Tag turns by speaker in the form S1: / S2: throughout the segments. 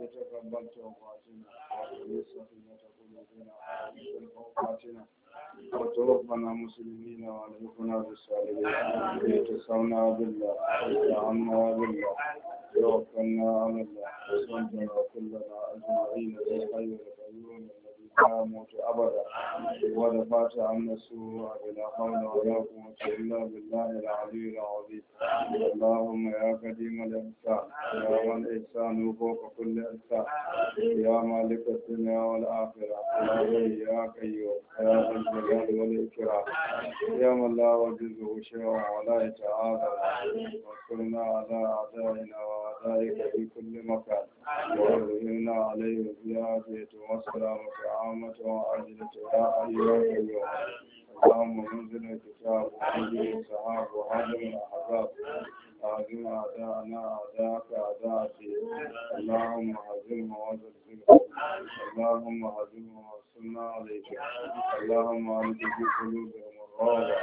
S1: تقبل توباتنا وتولي سخيمة قلوبنا وتولي فوقاتنا وتوفنا مسلمين والحقنا بالصالحين اتصلنا بالله واستعنا بالله توكلنا على الله وصلنا كلنا أجمعين بالخير القيوم لا موت أبدا ودفعت عنا السوء بلا حول ولا قوة إلا بالله العلي العظيم اللهم يا قديم الإحسان يا من إحسانه فوق كل إحسان يا مالك الدنيا والآخرة يا حي يا قيوم يا ذا الجلال والإكرام يا من لا يعجزه شيء ولا يتعاظم وانصرنا على أعدائنا وأعدائك في كل مكان وأظهرنا عليهم بالعافية والسلامة عامة وعاجلة يا حي يا قيوم اللهم منزل الكتاب ومنزل السحاب وهادم الأحزاب هازم أعداءنا أعداءك أعداء الدين اللهم هزمهم وزلزلهم اللهم هزمهم وانصرنا عليهم اللهم ألق في قلوبهم الرعب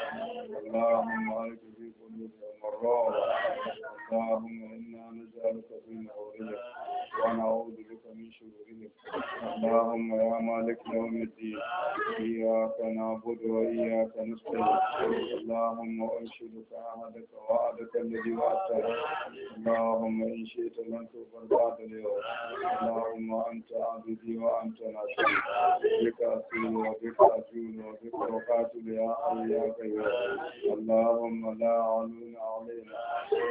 S1: اللهم ألق في قلوبهم الرعب اللهم إنا نجعلك في نحورهم ونعوذ بك من شرورهم اللهم يا مالك يوم الدين إياك نعبد وإياك نستعين اللهم أنشدك عهدك وعدك الذي وعدته اللهم إن شئت لن تغفر بعد اليوم اللهم أنت عبدي وأنت ناصري بك أسير وبك أجول وبك أقاتل يا حي يا قيوم اللهم لا علون علينا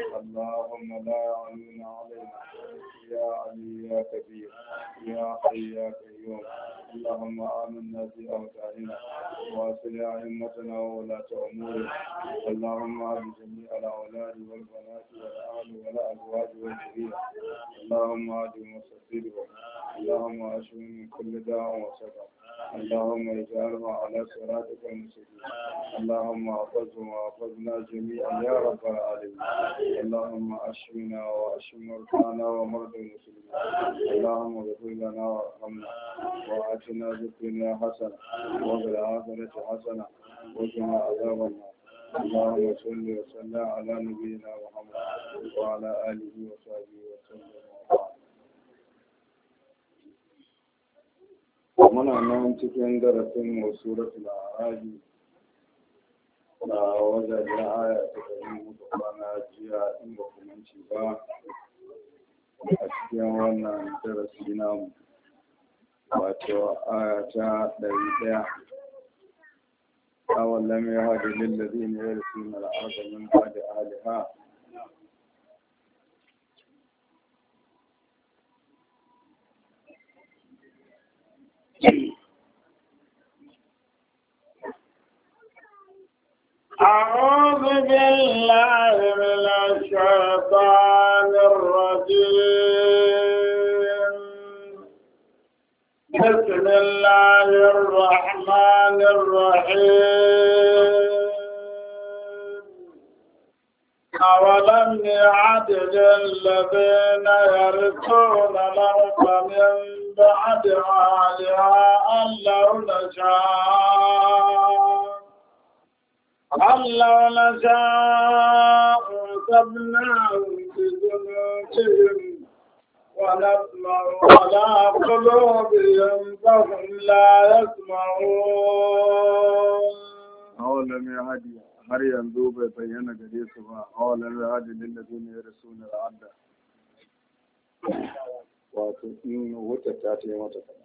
S1: اللهم لا علون علينا يا علي يا كبير يا حي يا قيوم اللهم آمنا في أوطاننا واصل أئمتنا وولاة أمورنا اللهم أهد جميع الأولاد والبنات والأهل والأزواج والذرية اللهم أهدهم وسددهم اللهم أشفهم من كل داء وسقم اللهم اجعلهم على صراطك المستقيم اللهم احفظهم واحفظنا جميعا يا رب العالمين اللهم اشفنا واشف مرضانا ومرضى المسلمين اللهم اغفر لنا وارحمنا وآتنا في الدنيا حسنة وفي الآخرة حسنة وقنا عذاب النار اللهم صل وسلم على نبينا محمد وعلى آله وصحبه وسلم muna nan cikin darasin suratul a'raf a wajen aya ta 100 kwana jiya in ba ku manci ba a cikin wannan darasi namu wato aya ta 100 أولم يهد للذين يرثون الأرض من بعد أهلها
S2: أعوذ بالله من الشيطان الرجيم بسم الله الرحمن الرحيم أولم يعد للذين يرثون الأرض من بعد أهلها أن لو نشاء أصبناهم بذنوبهم ونطمع على قلوبهم فهم لا يسمعون
S1: أولم يهد har yanzu bai bayyana gare su ba awalan ra'adi lillazina ne yarsuna al'adda wato in wuta ta yi mata kana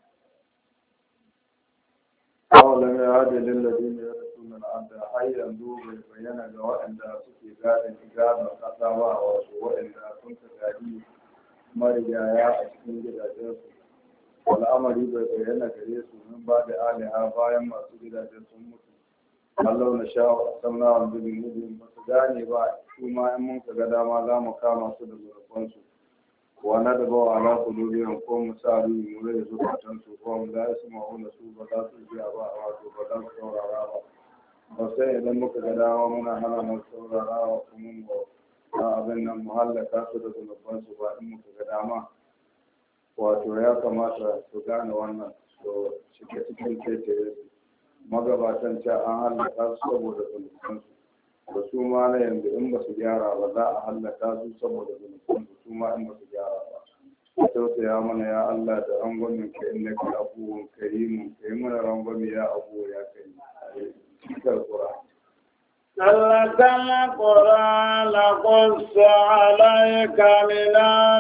S1: awalan ra'adi lillazina ne yarsuna al'adda har yanzu bai bayyana ga waɗanda suke gadon ƙasa ba wato waɗanda sun ka gadi marigaya a cikin gidajensu al'amari bai bayyana gare su min ba da aliha bayan masu gidajen sun mutu Allah na sha wa samna wa bidin mudin ba su gane ba su ma in mun ga dama za mu kama su da zurfan su wa na da ba ala kulubiyan ko mu sa ruhi mu rai zukatan su ko mu da su ma'una su ba za su ji ba wato ba za su saurara ba ba sai idan muka ga dama muna hana mu saurara wa kuma mu abin nan mu hallaka su da zurfan su ba in muka ga dama wato ya kamata su gane wannan to cike cikin taitere su magabatan ce an hallaka su saboda zunubansu da su ma na yanzu in ba su gyara ba za a hallaka su saboda zunubansu su ma in ba su gyara ba ka tausaya mana ya Allah da rangwamin ka inda ka abubuwan karimun ka yi mana rangwami ya abu ya kai cikar kura
S2: تلك القرى نقص عليك من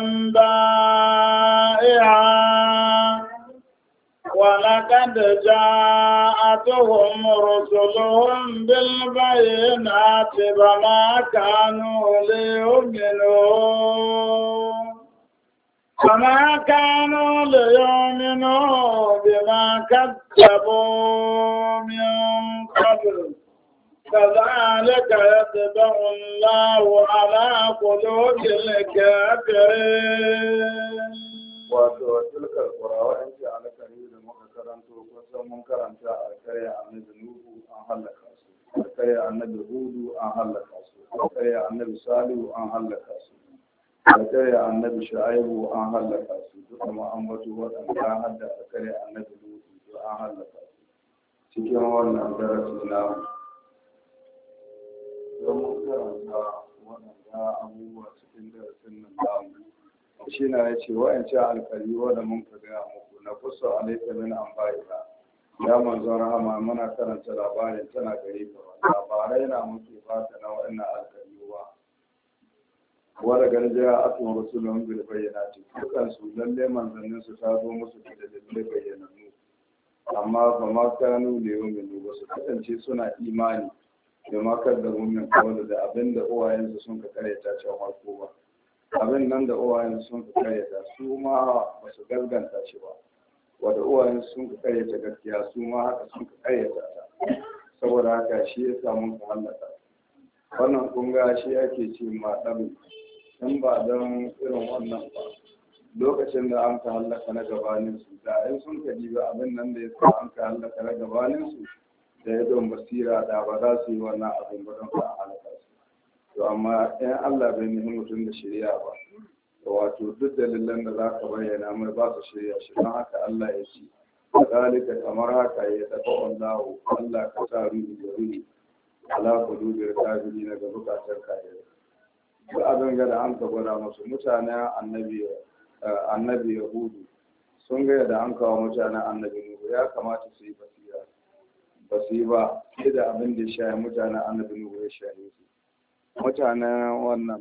S2: أنبائها ولقد جاءتهم رسلهم بالبينات فما كانوا ليؤمنوا بما كذبوا من قبل كذلك يطبع الله على قلوب الكافرين.
S1: wato tilkar kurawa in ce alkari da muka karanto kusan mun karanta alkari annabi nuhu an halaka su alkari annabi hudu an halaka su alkari annabi salihu an halaka su alkari annabi shu'aibu an halaka su duka ma an wato waɗanda hadda alkari annabi nuhu an halaka su cikin wannan darasi na don mun karanta waɗanda abubuwa cikin darasin nan namu shi na ya ce wa'ancan alkali wadda mun ka gaya muku na kusa alaika min an bayyana ya manzon rahama muna karanta labarin tana gare ka ba labarai na muke baka na wa'annan alkali ba wadda garjiya a tun rasulun bil bayyana ce dukkan su lalle manzannin su ta zo musu da dalilai bayyanannu amma ba ma kanu da yau min ba su kasance suna imani da makar da mumin kawai da abinda uwayensu sun ka karyata can harko ba abin nan da uwayen sun ka karyata su ma ba su gaskanta shi ba wadda uwayen sun ka karyata gaskiya su ma haka sun ka karyata ta saboda haka shi ya samu ka hallaka wannan kunga shi ake ce ma ɗabi in ba don irin wannan ba lokacin da an ka hallaka na gabanin su da in sun ka diba abin nan da ya sa an ka hallaka na gabanin su da ya don basira da ba za su yi wannan abin ba don ka hallaka su to amma in Allah bai nufi mutum da shirya ba wato duk dalilan da za ka bayyana mai ba su shirya shi don haka Allah ya ce zalika kamar haka ya tafi wallahu Allah ka sa ruhi da ruhi ala qulubil kafirin ga bukatar kafirai duk abin da an ka gwada musu mutanen annabi yahudu sun ga da an kawo mutanen annabi nuhu ya kamata su yi basira ba su yi ba sai da abin da ya shaye mutanen annabi nuhu ya shaye su mutanen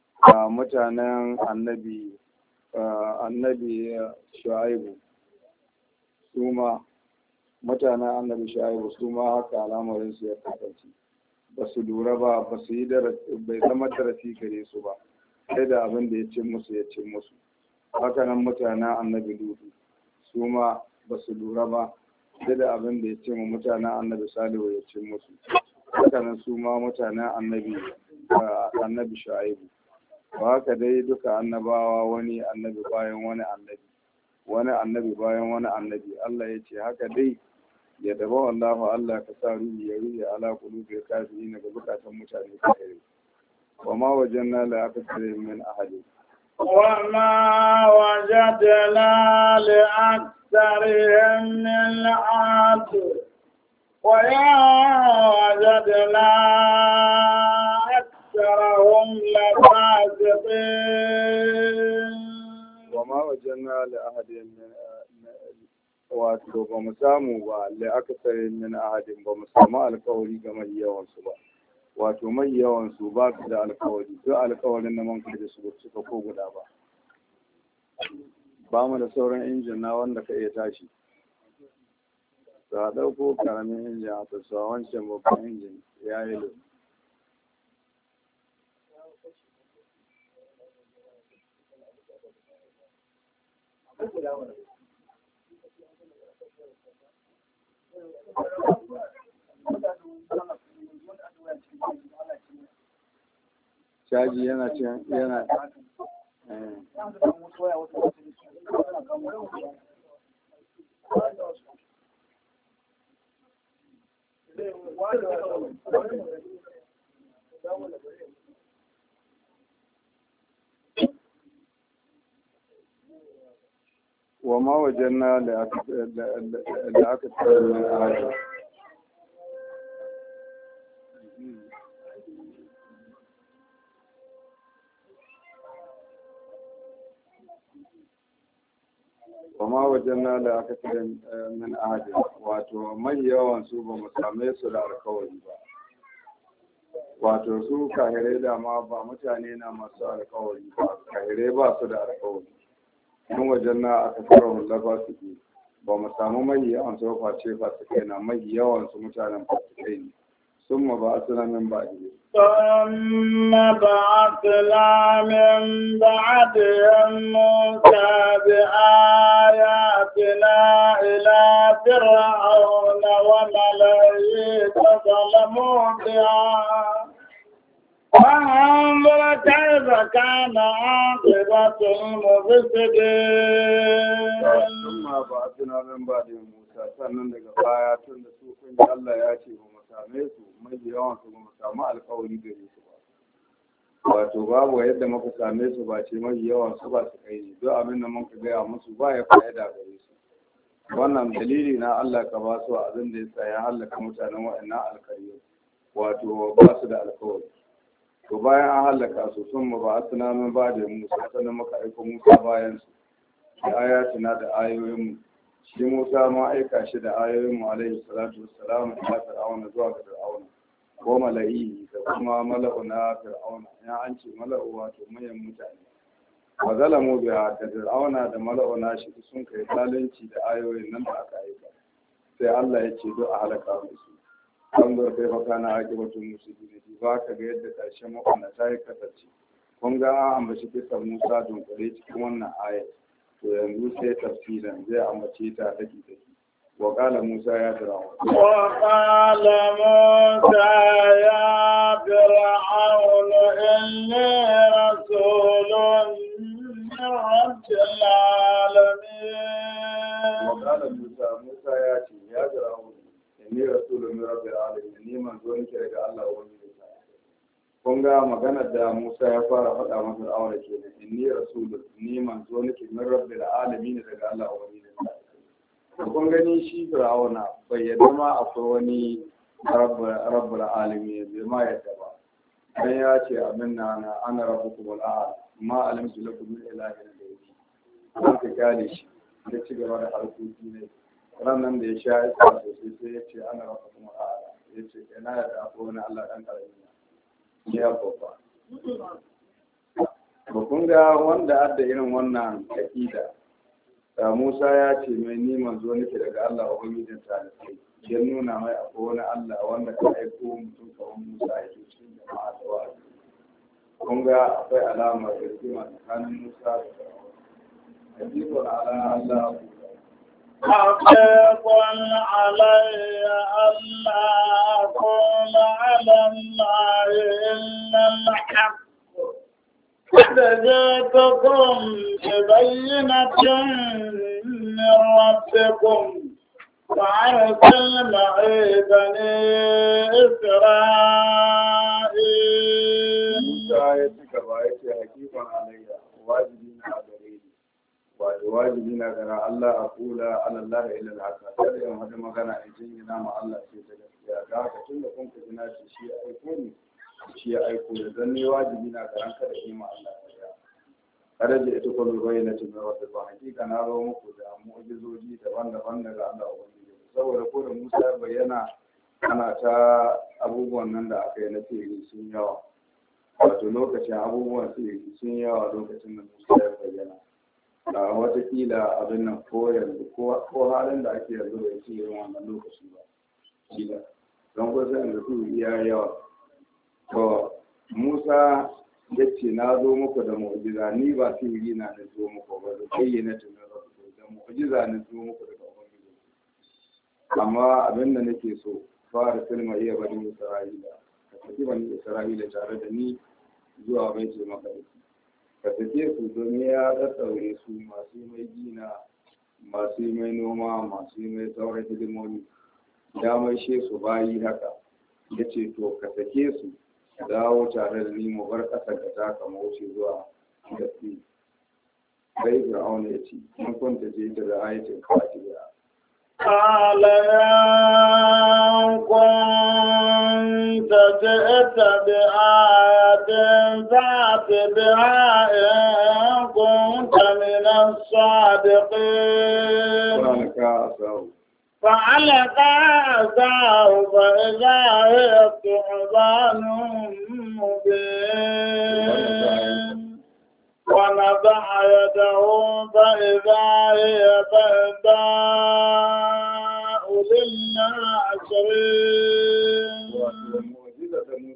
S1: annabi shu'aibu su ma mutanen annabi shu'aibu su ma haka al'amarin su ya kasance ba su lura ba ba su yi bai zama darasi gare su ba sai da abin da ya cin musu haka nan mutanen annabi lutu su ma ba su lura ba sai da abin da ya cin mutanen annabi salihu ya cin musu haka nan su ma mutanen annabi shu'aibu ba haka dai duka annabawa wani annabi bayan wani annabi bayan wani annabi Allah ya ce haka dai ya daba wallahu Allah ka sa ruhi ya ruhi ala qulubi kafirin ga bukatan mutane kare wa ma wajanna la akthara min ahli
S2: wa ma wajadna li aktharihim min ahli wa ya wajadna أكثرهم لفاسقين
S1: وما وجدنا لأحد من wato ba mu samu ba da aka tsare min ahadin ba mu samu alkawari ga mai yawan su ba wato mai yawan su ba su da alkawari duk alkawarin da man da su suka ko guda ba mu da sauran injin na wanda ka iya tashi za dauko karamin injin a tasawa wancan babban injin ya yi lo caji yana وما وجدنا لأكثر من أحد kuma wajen na da aka cire min ahadi wato mai yawan su ba mu same su da alkawari ba wato su kahirai da ma ba mutane na masu alkawari ba kahirai ba su da alkawari in wajen na aka cire hullaba su ke ba mu samu mai yawan su face fasikai na mai yawan su mutanen fasikai ne sun ma ba su na min ba ne
S2: ثم بعثنا من بعدهم موسى بآياتنا إلى فرعون وملئه فظلموا بها فانظر كيف كان عاقبة المفسدين.
S1: ثم بعثنا من بعدهم موسى sannan daga baya tun da su kun ji Allah ya ce ba mu same su mai yawan su ba mu samu alƙawari gare su ba wato babu yadda muka same su ba ce mai yawan su ba su kai ne duk abin da muka gaya musu ba ya fa'ida gare su wannan dalili na Allah ka ba su abin da yasa ya halaka mutanen waɗannan alƙaryu wato ba su da alƙawari to bayan an halaka su sun mu ba asina min ba da Musa sannan muka aika Musa bayan su da ayatina da ayoyin mu shi Musa ma aika shi da ayoyin mu alaihi salatu wassalam ila fir'auna zuwa ga fir'auna ko mala'i da kuma mala'u na fir'auna ya an ce mala'u wato mayan mutane wa zalamu biha da fir'auna da mala'u na shi sun kai zalunci da ayoyin nan da aka aika sai Allah ya ce do a halaka su an zo kai fa kana akibatun musulmi ba ka ga yadda karshen maƙwabta ta yi kasance kun ga an ambaci kisan Musa dunkule cikin wannan ayat to yanzu sai tafsirin zai ambace ta daki daki wa qala Musa ya fir'aun
S2: ya fir'aun inni rasulun min rabbil alamin
S1: wa qala Musa ya ce ya fir'aun inni rasulun min rabbil alamin ni manzo nake daga Allah wani kun ga maganar da Musa ya fara faɗa masa Fir'auna kenan inni rasulun ni manzo nake min rabbil alamin daga Allah wani ne kun gani shi Fir'auna bai yadda ma akwai wani rabbul alamin bai ma yadda ba dan ya ce aminna ana rabbukum al-a'la ma alimtu lakum min ilahin ghayri kun ka gane shi da ci gaba da harkoki ne ranan da ya sha iska sosai sai ya ce ana rabbukum al-a'la ya ce kana da akwai wani Allah dan karami ya babba ba kun ga wanda adda irin wannan aƙida da Musa ya ce mai ni manzo nake daga Allah ubangijin talibai ya nuna mai akwai wani Allah wanda ka aiko mutum kamar Musa ya ke cikin jama'a da wa'azi kun ga akwai alamar rigima tsakanin Musa da Fir'auna hadithun ala Allah
S2: حقيق علي ألا أقول على الله إلا الحق قد جئتكم ببينة من ربكم فأرسل معي بني إسرائيل wajibi na gara Allah a kula alallah da ilal haka kada yin wata magana a jingina ma Allah ce ta gaskiya ga haka tun da kun ka jina shi ya aiko ni shi ya aiko da dan ne wajibi na garan kada yi ma Allah ya kada da ita ko bayyana tun da wata ba hakika na zo muku da mu'jizoji daban-daban daga Allah ubangiji saboda ko da Musa ya bayyana ana ta abubuwan nan da aka yi na sihiri sun yawa wato lokacin abubuwan sihiri sun yawa lokacin da Musa ya bayyana a watakila abin nan ko yanzu ko halin da ake yanzu bai ci irin wannan lokaci ba kila don kusa yanzu su iya yawa to Musa ya ce na zo muku da mu'jiza ni ba sihiri na da zo muku ba da bayyana tunan rabu da mu'jiza na zo muku daga ubangiji amma abin da nake so fara silma iya bani Isra'ila ka tafi bani Isra'ila tare da ni zuwa baitul maqdis ka tafiye su domin ya ɗaɗɗaure su masu yi mai gina masu yi mai noma masu yi mai sauran hidimomi ya maishe su bayi haka ya ce to ka sake su dawo tare da ni mu bar ƙasar da ta kama wuce zuwa gaske sai fir'auna ya ce in kun ta je da ayatin fatiha
S1: قال إن كنت جئت بآية فأت بها إن كنت من الصادقين فألقى عصاه فإذا هي ثعبان مبين ونزع يده فإذا هي بيضاء للناظرين.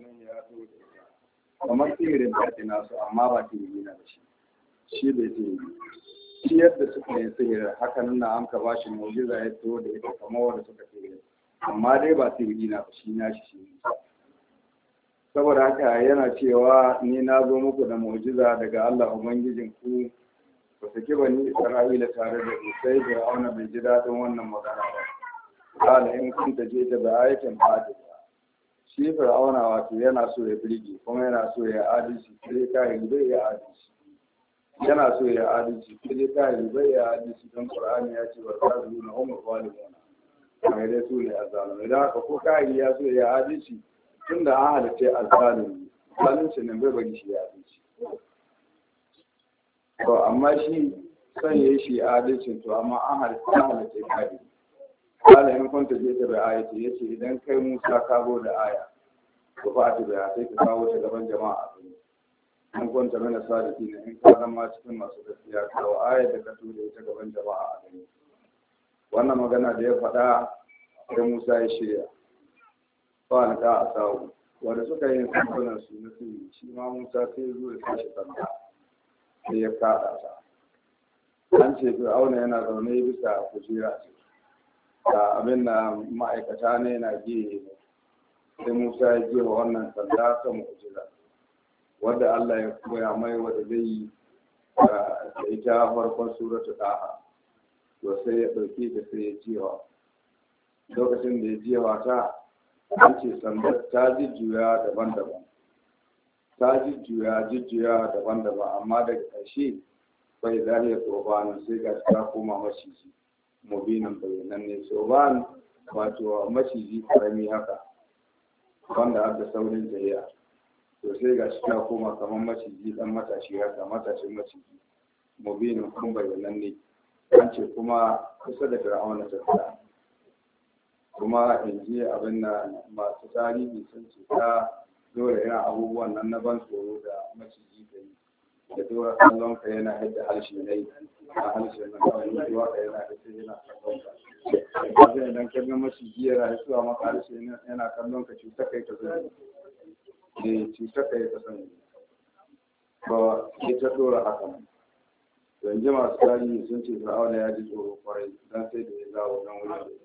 S2: kamar sihirin kaɗi nasu amma ba sihiri na da shi bai sihiri shi yadda suka yi sihirin haka nuna an ka ba shi mu'jiza ya to da ita kamar wanda suka sihiri amma dai ba sihiri na ba shi na shi saboda haka yana cewa ni na zo muku da mu'jiza daga Allah ubangijin ku ba saki bani Isra'ila tare da ku sai Fir'auna bai ji daɗin wannan magana ba kala in kun ta je ta da ayatin fadi shi Fir'auna wato yana so ya birge kuma yana so ya adalci sai kai bai ya adalci yana so ya adalci sai kai bai ya adalci don Qur'ani ya ce warqaduna umur zalimuna kai dai su ne azalimi da haka ko kai ya so ya adalci tunda an halitta azalimi zalunci nan bai bari shi ya adalci to amma shi son yayi shi adalcin to amma an halitta kai kala in kun je ta bai ayati yace idan kai Musa ka go da aya to fa ta bai sai ka kawo ta gaban jama'a an kwanta mana sadiki ne in ka zama cikin masu gaskiya kawo aya da ka tura ita gaban jama'a a gani wannan magana da ya faɗa sai Musa ya shirya fa alka asawu wanda suka yi sandunan su na sirri shi ma Musa sai ya zo ya tashi sanda sai ya kada ta an ce Fir'auna yana zaune bisa kujera ce da abin da ma'aikata ne na gehe sai Musa ya jefa wannan sanda ta mu'jiza wanda Allah ya koya mai wanda zai yi da ita farkon suratul Taha to sai ya dauke ta sai ya jefa lokacin da ya jefa ta an ce sandar ta jujjuya daban-daban amma daga ƙarshe bai zariya tsobanin sai ga ta koma maciji mubinan bayanan ne tsoban wato maciji karami haka wanda aka saurin tahiya to sai ga shi ta koma kamar maciji dan matashi haka matashin maciji mubinin kun bayanan ne an ce kuma kusa da Fir'auna ta tsaya kuma in ji abin da masu tarihi sun ce ta dole yana abubuwan nan na ban tsoro da maciji da yi da dora kallon ka yana haɗa harshe ne a harshe na kawai zuwa ka yana da sai yana kallon ka wajen idan ka ga maciji yana hisuwa maka harshe yana kallon ka cuta kai ka sani ne cuta kai ka sani ba ke ta dora haka yanzu masu tarihi sun ce Fir'auna ya ji tsoro kwarai don sai da ya zawo nan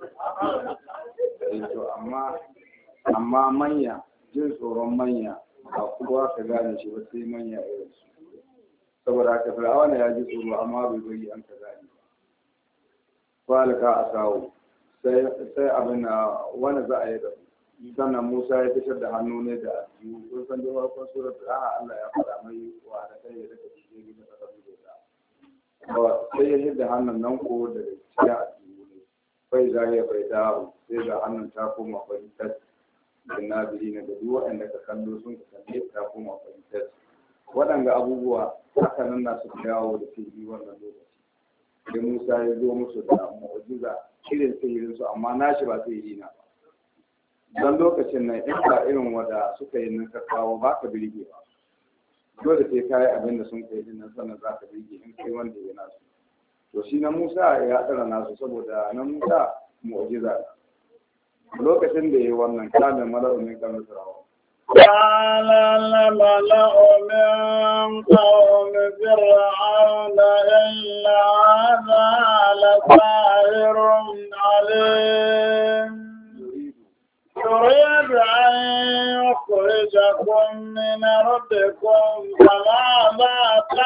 S2: wuri to amma manya jin tsoron manya ba kowa ka gane shi ba sai manya irin su saboda haka Fir'auna ya ji tsoro amma bai bari an ka gane ba falaka a sawo sai abin na wani za a yi da sannan Musa ya fitar da hannu ne da aljihu kun san da farkon surat Allah ya faɗa mai wa da kai da kake cikin da ka sai ya hidda hannun nan ko daga cikin aljihu ne bai zariya bai dawo sai ga hannun ta koma fahimtar da naziri na da duk waɗanda ka kallo sun ka kalle ta koma fahimtar waɗanda abubuwa haka nan na suka yawo da sihiri wannan lokaci sai Musa ya zo musu da mu'jiza irin sihirin su amma nashi ba sihiri na ba dan lokacin nan in ba irin wanda suka yi nan ka kawo ba ka birge ba dole sai kai abin da sun kai din nan sannan za ka birge in kai wanda ya nasu to shi na Musa ya tsara nasu saboda na Musa mu'jiza lokacin da yayi wannan kana mala'umin kan Fir'aun
S1: قال الملأ من قوم فرعون إن هذا لساحر عليم يريد أن يخرجكم من أرضكم فماذا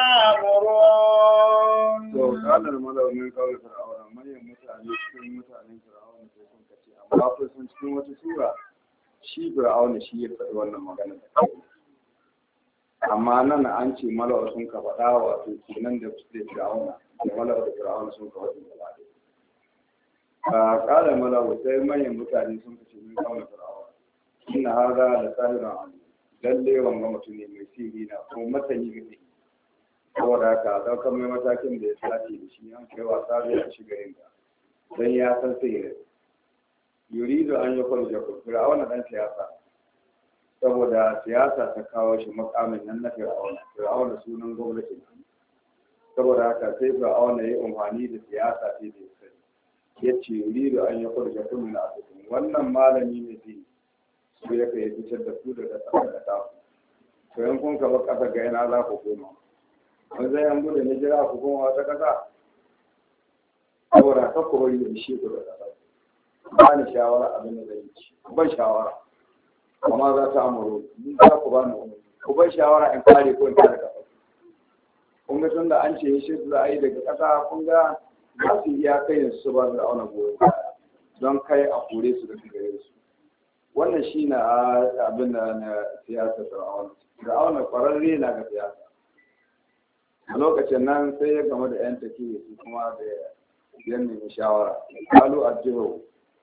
S1: تأمرون؟
S2: قال الملأ من قوم فرعون من يمتعني فرعون amma ko sun cikin wata sura shi Fir'auna shi ya faɗi wannan magana da kai amma nan an ce mala'a sun ka faɗa wato kenan da Fir'auna da mala'a da Fir'auna sun ka faɗi gaba kala malawu sai manyan mutane sun fice min kauna fir'auna inna hada la sahirun alim lalle wanga mutum ne mai sihiri na ko masani gade saboda haka daukar mai matakin da ya sace da shi an kai wasa zai a shiga yin dan ya san sihiri yuridu an yi kwallo fir'auna dan siyasa saboda siyasa ta kawo shi makamin nan na fir'auna sunan gwamnati saboda haka sai fir'auna ya yi amfani da siyasa ce da ya sani ya ce yuridu an yi kwallo kuma na asibitin wannan malami ne zai su ya kai fitar da su daga ƙasar da taku to yan kun kaba ƙasa ga yana za ku koma wani zai yan gudu ne jira ku koma wata ƙasa saboda haka ku bari da shi ku da ƙasa ba ni shawara abin da zai ci ban shawara amma za ta amuru ni za ku ba ni umarni ku ban shawara in kare ko in kare ƙasa kun ga tun da an ce shi za a yi daga ƙasa kun ga za su iya kai su ba da auna goyon baya don kai a kore su daga gare su wannan shi na abin da na siyasa fir'auna kwararre na ga siyasa a lokacin nan sai ya gama da yan take su kuma da yan nemi shawara kalu arjihu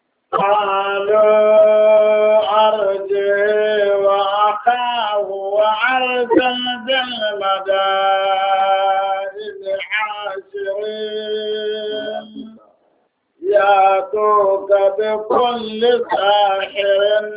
S1: قالوا أرجه وأخاه وأرسل بالمدائن حاشرين يأتوك بكل ساحر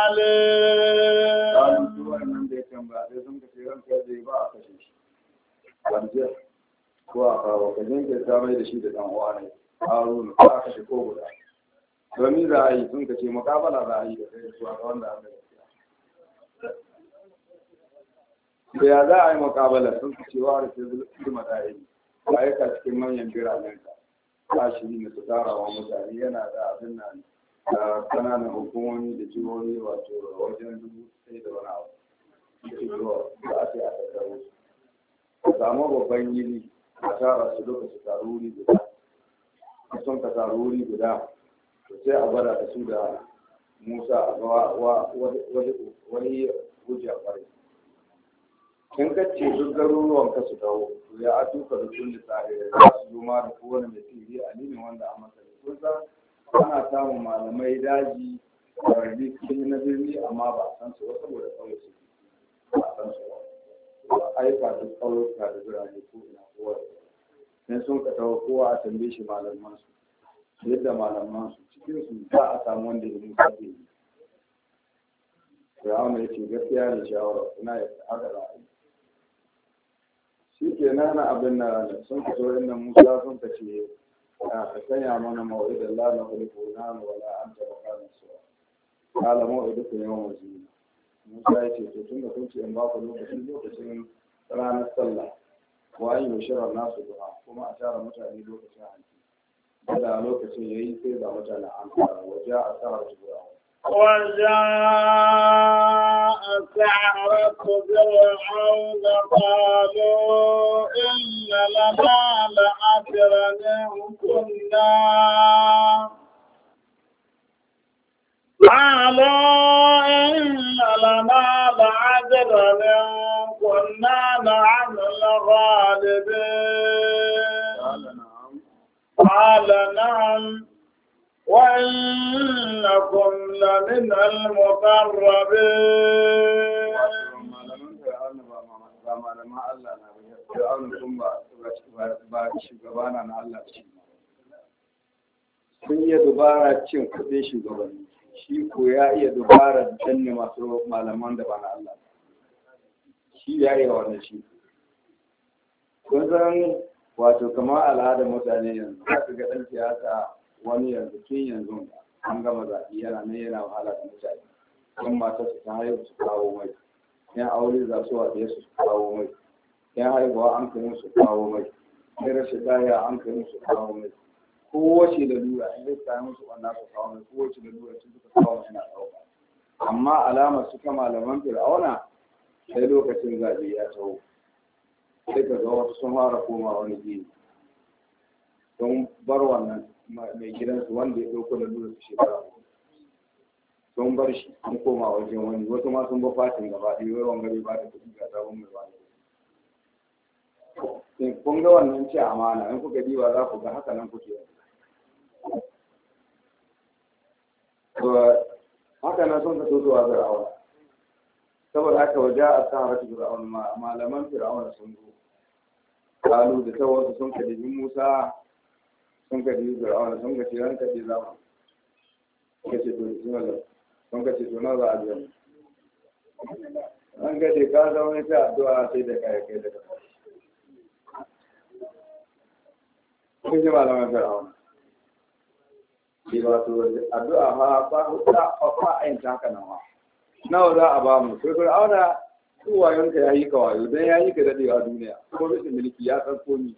S2: عليم ko a kawo ka jinka ta mai da shi da ɗan uwa ne haruna ko aka shi ko guda domin za a yi sun ka ce makabala za a yi da kai su a wanda aka yi da ya za a yi makabala sun ka ce wa da ke zulma da yi ba ya ka cikin manyan biranen ka ashiri ne su tara wa mutane yana da abin nan da kananan hukumomi da jihohi wato wajen 1,000 da wani abu da zuwa da ake a tattaro su samu babban yini a tara su duka su taru wuri guda sun ka taru wuri guda sai a gwada da su da musa a gawa wani hujja kwarai in ka ce duk garuruwan ka su dawo to ya atuka da kulli tsare za su zo ma da kowane mai sirri a nini wanda a masa kun san ana samun malamai daji kwararri cikin na birni amma ba a san su ba saboda kawai su ba a san su ba aika da ƙauyuka da birane ko ina kowa sai sun ka tawo kowa a tambaye shi malaman su yadda malaman su cikin su za a samu wanda ya musa ke yi Fir'auna ya ce gaskiya ne shawara ina ya haka ra'ayi shi ke nan abin da sun fito inda musa sun ka ce ka sanya mana mawa'idan la na kulifu na wala an taɓa kanin suwa kala mawa'idu ku yawan wasu musa ya ce to tun da kun ce in ba ku lokacin ranar sallah wa an yi shirar nasu duha kuma a tara mutane lokacin hanci da lokacin ya yi sai ga mutane an fara waje a sa su guda
S1: وجاء سحرة فرعون قالوا إن لنا لأجرا إن كنا نحن الغالبين قال نعم وإنكم لمن المقربين
S2: sun iya dubara cin kudin shugabanni shi ko ya iya dubara danne masu malaman da ba na Allah shi ya iya wannan shi kun san wato kamar al'adar mutane yanzu za ka ga ɗan siyasa wani yanzu tun yanzu an gama zaɓi yana nan yana wahala da mutane don mata su ta haihu su kawo mai yan aure za su waɗe su kawo mai yan haihuwa an kai su kawo mai yan rashin lahiya an kai su kawo mai kowace da lura in zai kayan musu wanda su kawo mai kowace da lura sun suka kawo mai na ɗauka amma alamar suka malaman fir'auna sai lokacin zaɓe ya taho sai ka ga wasu sun fara koma wani gini don bar wannan mai gidansu wanda ya ɗauko da lura su shekara sun bar shi sun koma wajen wani wasu ma sun ba fatin gaba ɗaya wai wangare ba da kuɗi ga sabon mai bani kun ga wannan ce amana in kuka diba za ku ga haka nan kuke to haka na son ka so zuwa fir'auna saboda haka waje a sa haratu fir'auna malaman fir'auna sun zo kalu da tawasu sun ka dibi Musa sun ka dibi fir'auna sun ka ce ranka ce za mu ka ce to bismillah sun ka ce to na za a biya an gaje ka zama ita addu'a sai da kai da kai kun ji malaman fir'auna ke wato addu'a ba a yin haka nan ma nawa za a ba mu sai fir'auna su wayonka ya yi ka wayo don ya yi ka daɗe a duniya ko bisa mulki ya san komi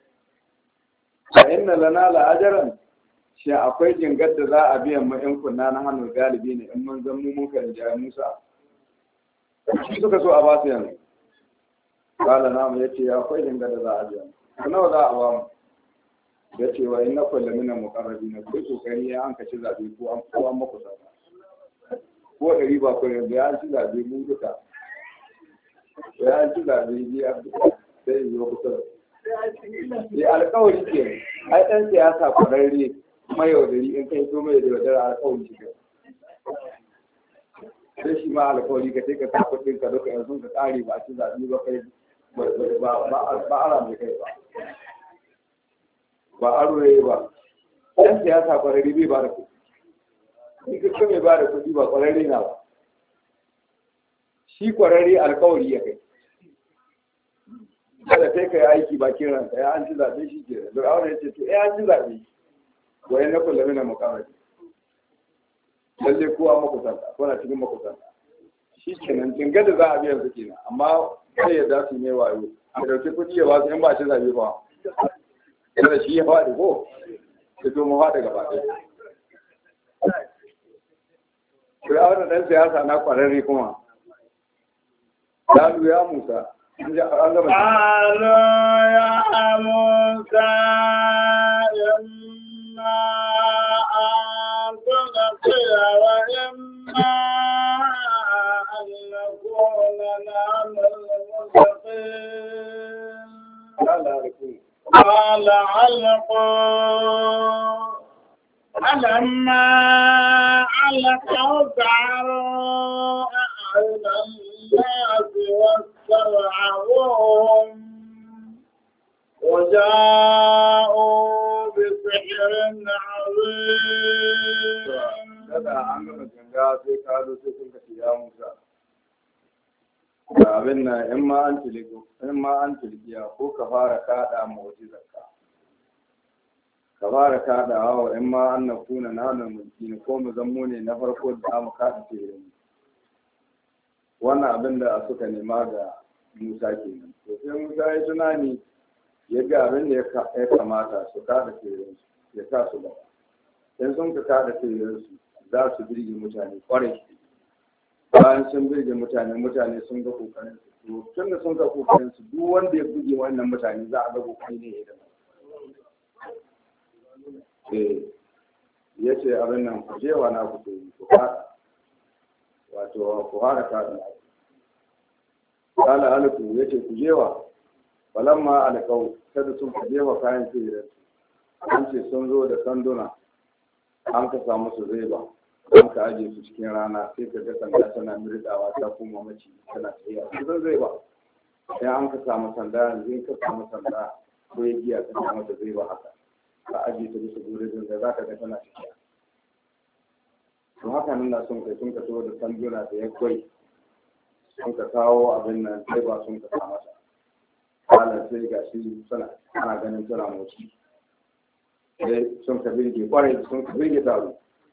S2: a inna lana la'ajaran shi akwai jingar da za a biyan mu in kunna na hannun galibi ne in mun zan mu mun kan jaya Musa shi suka so a ba su yanzu kala namu ya ce akwai jingar da za a biyan mu nawa za a ba mu ya ce wa inna kullu min al-muqarrabin kai kokari ya an kaci zabe ko an maku sada ko ɗari ba ko yanzu ya ci zabe mu duka ya ci zabe ya sai yi kusa da alƙawari ke ai ɗan siyasa kwararre mai yaudari in kai so mai da yaudara alƙawari ke sai shi ma alƙawari ka sai ka sa kuɗin ka duka yanzu ka ƙare ba a ci zabe ba kai ba ara mai kai ba ba aro ya yi ba ɗan siyasa kwararri bai ba da kuɗi in ka mai ba da kuɗi ba kwararri na ba shi kwararri alkawari ya kai kada sai ka yi aiki ba kiran ka ya an ci zaɓe shi ke da awon ya ce to ya an ci zaɓe wani na kullum na mukamaki lalle kowa makusanta ko na cikin makusanta shi kenan jingar da za a biyan su kenan amma sai ya za su ne wayo a ɗauki kuɗi ya ba su in ba ci zaɓe ba kada shi ya faɗi ko ya zo mu faɗi gaba ɗaya. Fir'auna ɗan siyasa na ƙwararre kuma. Dalu ya Musa. An gama.
S1: Alo ya Musa imma an tuqtiya wa imma an nakuna nahnu al-muttaqin. قال علقوا فلما علقوا سعروا أعين الناس واسترعبوهم وجاءوا بسحر عظيم.
S2: abin na in ma an tilgiya ko ka fara kada mu'jizarka ka fara kada hawa in ma an na kuna na hannun mulki ne ko mu zammo ne na farko da za mu kada tsirin wannan abin da suka nema ga Musa kenan to sai Musa ya tunani ya ga abin da ya kamata su kada tsirin ya sa su ba in sun ka kada tsirin su za su birge mutane kwarai bayan sun birge mutane sun ga kokarin su tun da sun ga kokarin su duk wanda ya buge wannan mutane za a ga kokari ne ya gaba ya ce abin nan ku je wa na ku yi ku fada wato ku fara kada na kala alku ya ce ku je wa falamma alkau kada sun ku je wa kayan tsirin an ce sun zo da sanduna an ka samu su zai ba an ka aje su cikin rana sai ka ga sanda tana mirdawa ta kuma mace tana tsaye su zai ba sai an ka samu sanda yanzu in ka samu sanda ko ya giya ka samu ta zai ba haka ka aje ta bisa gurin da za ka ga tana tafiya to haka nan na sun kai sun ka so da sanduna da ya kwai sun ka kawo abin nan sai ba sun ka sa mata kala sai ga shi suna ana ganin tana motsi sai sun ka birge kwarai sun ka birge taro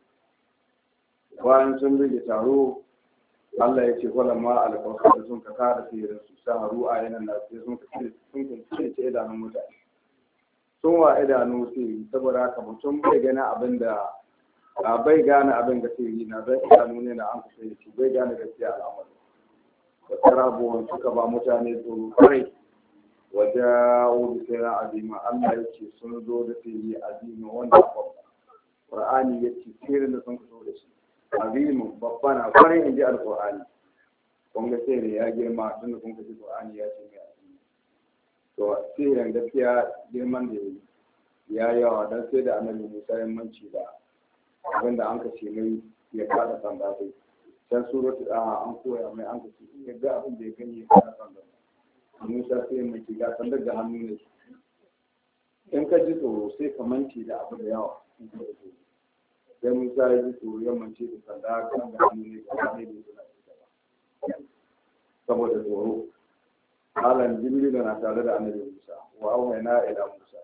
S2: bayan sun birge taro Allah ya ce kwallon ma alƙawar da sun ka kada sihirin su sa haru a yanar da sai sun ka ce idanun mutane sun wa idanu sihiri saboda haka mutum bai gane abin da bai gane abin da sihiri na zai idanu ne na an kusa da shi bai gane gaskiya al'amari da tsarabuwan suka ba mutane tsoro kwarai wajen sai na azima Allah ya ce sun zo da sihiri azima wanda Qur'ani ya ce sihirin da sun zo da shi azimin babba na kwarai inji alƙur'ani kun ga sai ya girma tun da kun ga Qur'ani ya ce mai azimi to sihirin gaskiya girman da ya yawa dan sai da annabi Musa ya manci da abinda an ka ce mai ya kada sanda sai can suratu an koya mai an ka ce ya ga abin da ya gani ya kada sanda Musa sai mai kiga sandar da hannu ne in ka ji tsoro sai ka mance da abu da yawa sai Musa ya ji tsoro ya mance da sanda kan da hannu ne ka ne da suna saboda tsoro halan jibril na tare da annabi Musa wa auhayna ila Musa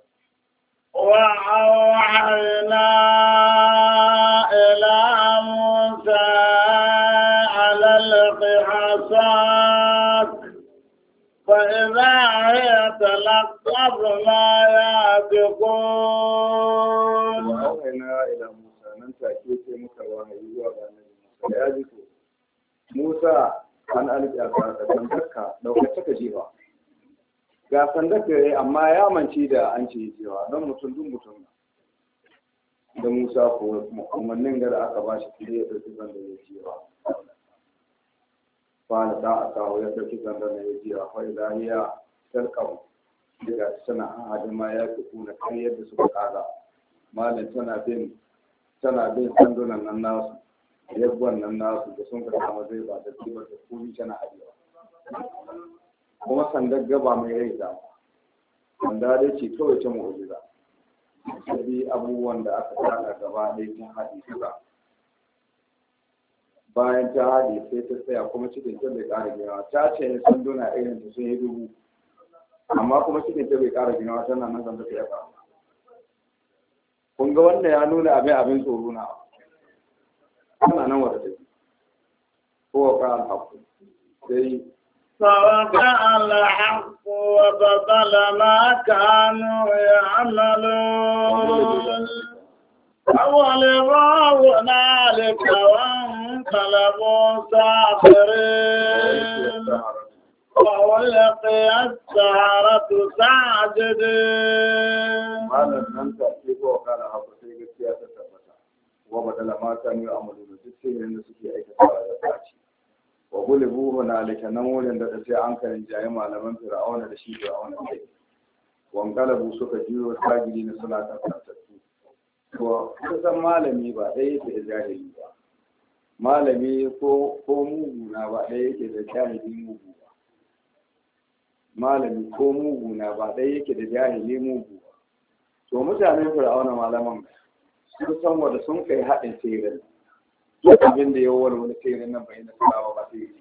S1: وأوحينا إلى موسى على القحصات فإذا هي تلقف ما يأفكون
S2: وأوحينا إلى موسى من تأكيد مكواه يوضع النبي موسى يا جيكو موسى an alƙa ka sandaka daukar ka jewa ga sandaka yayi amma ya manci da an ce jewa don mutum da Musa ko umarnin da aka ba shi kire ya dauki sandaka ya jewa fa da aka ya dauki sandaka ya jewa fa idan ya talqabu daga sana hadima ya fi kuna kan yadda suka kaza malam tana bin sandunan nan nasu yabban nan nasu da sun ka samu zai ba da kibar da kuri tana ajiyewa kuma sandar gaba mai rai da sanda dai ce kawai ta mu'ujiza sai abubuwan da aka tsara gaba ɗaya ta haɗe suka bayan ta haɗe sai ta tsaya kuma cikin ta bai ƙara ginawa ta ce sanduna irin ta sun yi dubu amma kuma cikin ta bai ƙara ginawa tana nan kan ta ya ƙara kun ga wannan ya nuna abin tsoro na ana nan wadda take ko ka alhaku sai
S1: فوقع الحق وبطل ما كانوا يعملون فغلبوا هنالك وانقلبوا ساخرين وألقي السحرة ساجدين
S2: malam nan ta ce ko kana haku sai gaskiya ta tabbata wa badala ma kanu ya'maluna duk sai da suke aikata da saci wa gulibu hunalika nan wurin da sai an karin jayi malaman fir'auna da shi fir'auna sai wangalabu suka jiyo sagiri na suna tafatattu to kusan malami ba dai yake da jahili ba malami ko mugu na ba dai yake da jahili mugu ba malami ko mugu na ba dai yake da jahili mugu ba to mutanen fir'auna malaman sun san wanda sun kai haɗin sirrin abin da ya wani sirrin nan bai na sarawa ba sai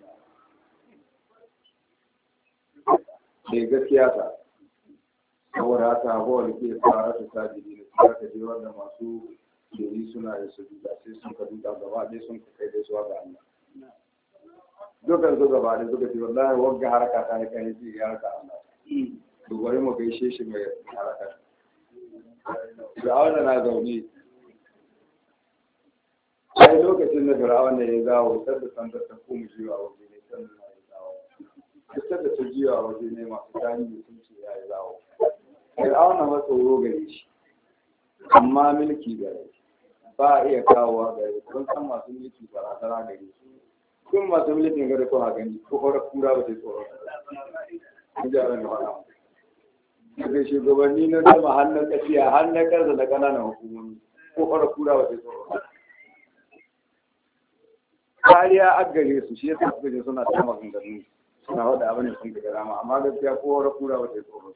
S2: ya gaskiya ta saboda haka abuwa da ke fara ta sajidi da suka kaje wanda masu jeri suna da su duka sai sun ka duka gaba ɗaya sun kai da suwa ga Allah dukkan su gaba ɗaya suka ce wallahi wagga haraka ta yi kai ji ya haraka Allah to bari mu gaishe shi mai haraka Fir'auna na zaune sai lokacin da Fir'auna ya zawo sai da san da ta kuma jiwa waje ne san da ya zawo sai da ta jiwa waje ne masu tani sun ce ya yi zawo Fir'auna ma tsoro gare shi amma mulki gare ba a iya kawowa gare kun san masu mulki barazana gare su kun masu mulkin gare ko a gani ko kura ba sai tsoro kun ji abin da faɗa daga shugabanni na sama hannun tafiya hannun karsa da ƙananan hukumomi ko kura ba sai tsoro kariya a gare su shi yasa suka je suna ta maganganu suna faɗa abin da sun ga rama amma gaskiya ko kura ba sai tsoro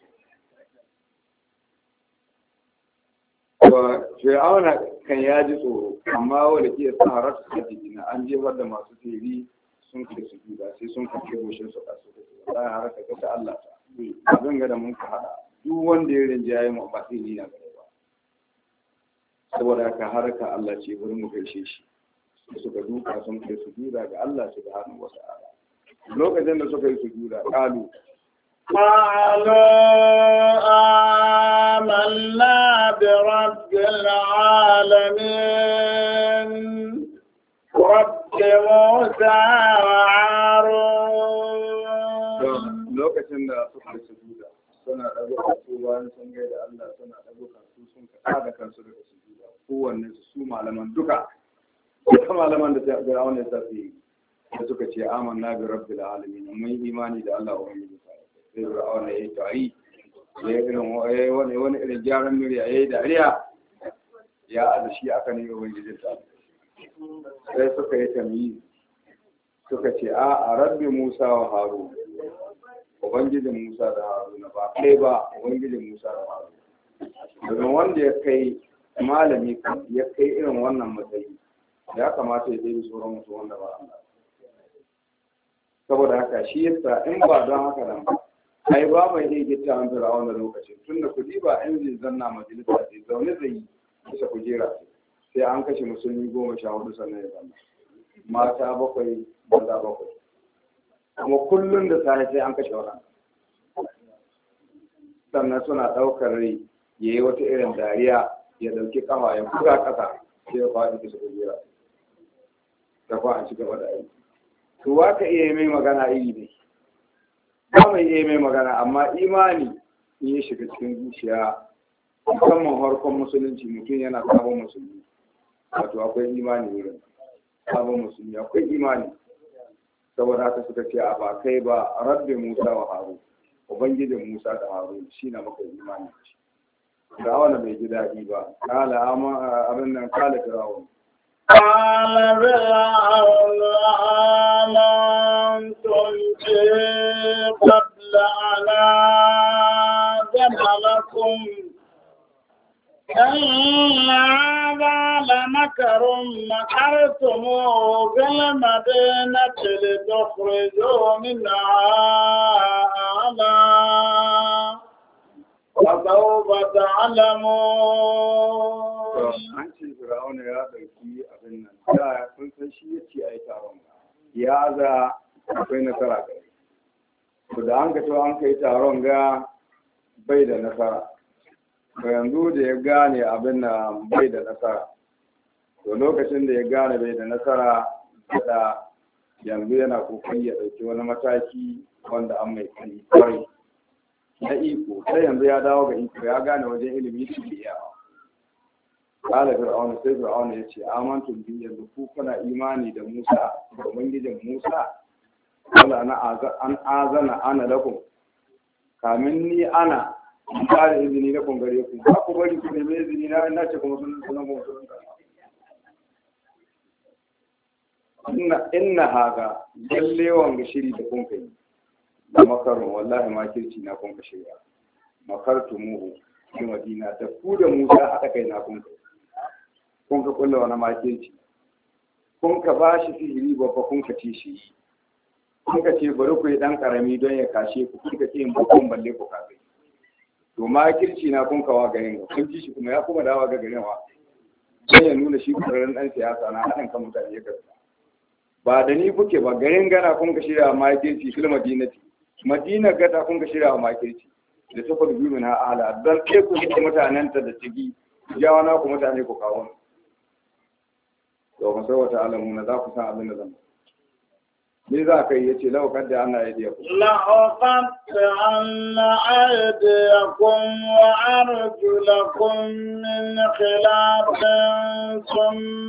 S2: ba fir'auna kan ya ji tsoro amma wanda ke sa haratu ta jiki na an jefar da masu teri sun kai su duba sai sun kace goshin su kasu da za a haraka kasa Allah ta abin ga da mun ka hada duk wanda ya rinjaye mu ba sai ni na gare ba saboda haka haraka Allah ce wurin mu gaishe shi suka duka sun kai su duba ga Allah subhanahu wa ta'ala lokacin da suka yi su duba kalu
S1: قالوا آمنا برب العالمين رب موسى وهارون
S2: lokacin da suka yi sujuda suna ɗago su bayan sun gai da Allah suna ɗago kansu sun kaɗa da kansu daga sujuda kowanne su malaman duka malaman da Fir'auna ya tafi da suka ce amanna bi rabbil alamin mun imani da Allah wa sai Fir'auna ya yi wani irin gyaran murya ya yi dariya ya aza shi aka ne ubangijin ta sai suka yi tamyi suka ce a rabbi Musa wa Harun ubangijin Musa da Haruna ba kai ba ubangijin Musa da Haruna daga wanda ya kai malami ya kai irin wannan matsayi ya kamata ya dai tsoron mutu wanda ba Allah saboda haka shi yasa in ba don haka nan ba ai ba mai iya gita an tura wannan lokacin tunda kudi ba in zai zanna majalisa sai zaune zai yi bisa kujera sai an kashe musulmi 14 sannan ya zanna mata 7 maza 7 kuma kullum da safe sai an kashe wannan sannan suna daukar rai yayi wata irin dariya ya dauki kafa ya buga kasa sai ya faɗi bisa kujera ta kwa an ci gaba da aiki to waka iya mai magana iri ne ba mai iya mai magana amma imani in ya shiga cikin zuciya musamman harkon musulunci mutum yana sabon musulmi wato akwai imani wurin sabon musulmi akwai imani saboda haka suka ce a ba kai ba rabbi Musa wa Harun ubangijin Musa da Harun shi na maka imani da wani bai ji daɗi ba kala abin nan kala firawun
S1: قال فرعون آمنتم به قبل أن آذن لكم إن هذا لمكر مكرتموه في المدينة لتخرجوا منها أهلها وسوف تعلمون.
S2: an ce Fir'auna ya ɗauki abin nan da kun san shi ya ce ai taron ya za akwai nasara kai to da an ka to an kai taron ga bai da nasara to yanzu da ya gane abin nan bai da nasara to lokacin da ya gane bai da nasara da yanzu yana kokari ya ɗauki wani mataki wanda an mai kai kwarai na iko sai yanzu ya dawo ga iko ya gane wajen ilimi shi ke yawa kala fir'auna sai fir'auna ya ce amantum bi yanzu ku kuna imani da Musa da ubangijin Musa wala an azana ana lakum kamin ni ana ba da izini na kun gare ku ba ku bari ku nemi izini na ina ce kuma sun inna haga lalle wanga shiri da kun kai da makarun wallahi makirci na kun ka shirya makartumuhu cikin madina da ku da Musa aka kai na kun kai kun ka kulla wani makirci kun ka ba shi sihiri babba kun ka ce shi kun ka ce bari ku yi dan karami don ya kashe ku kun ka ce in bakon balle ku kafe to makirci na kun kawa garin ga kun ji shi kuma ya kuma dawa ga garin wa don ya nuna shi kuraren dan siyasa na haɗin kan mutane ya gasa ba da ni kuke ba garin gana kun ka shirya makirci fil madinati madina gata kun ka shirya makirci da takwar biyu na ala don ke ku hita mutanenta da ciki jawa na ku mutane ku kawo to ba sai wata alamu na za ku san abin da zan ni za ka yi yace lau kadda ana aidiyakum
S1: لأقطعن أيديكم وأرجلكم من خلاف ثم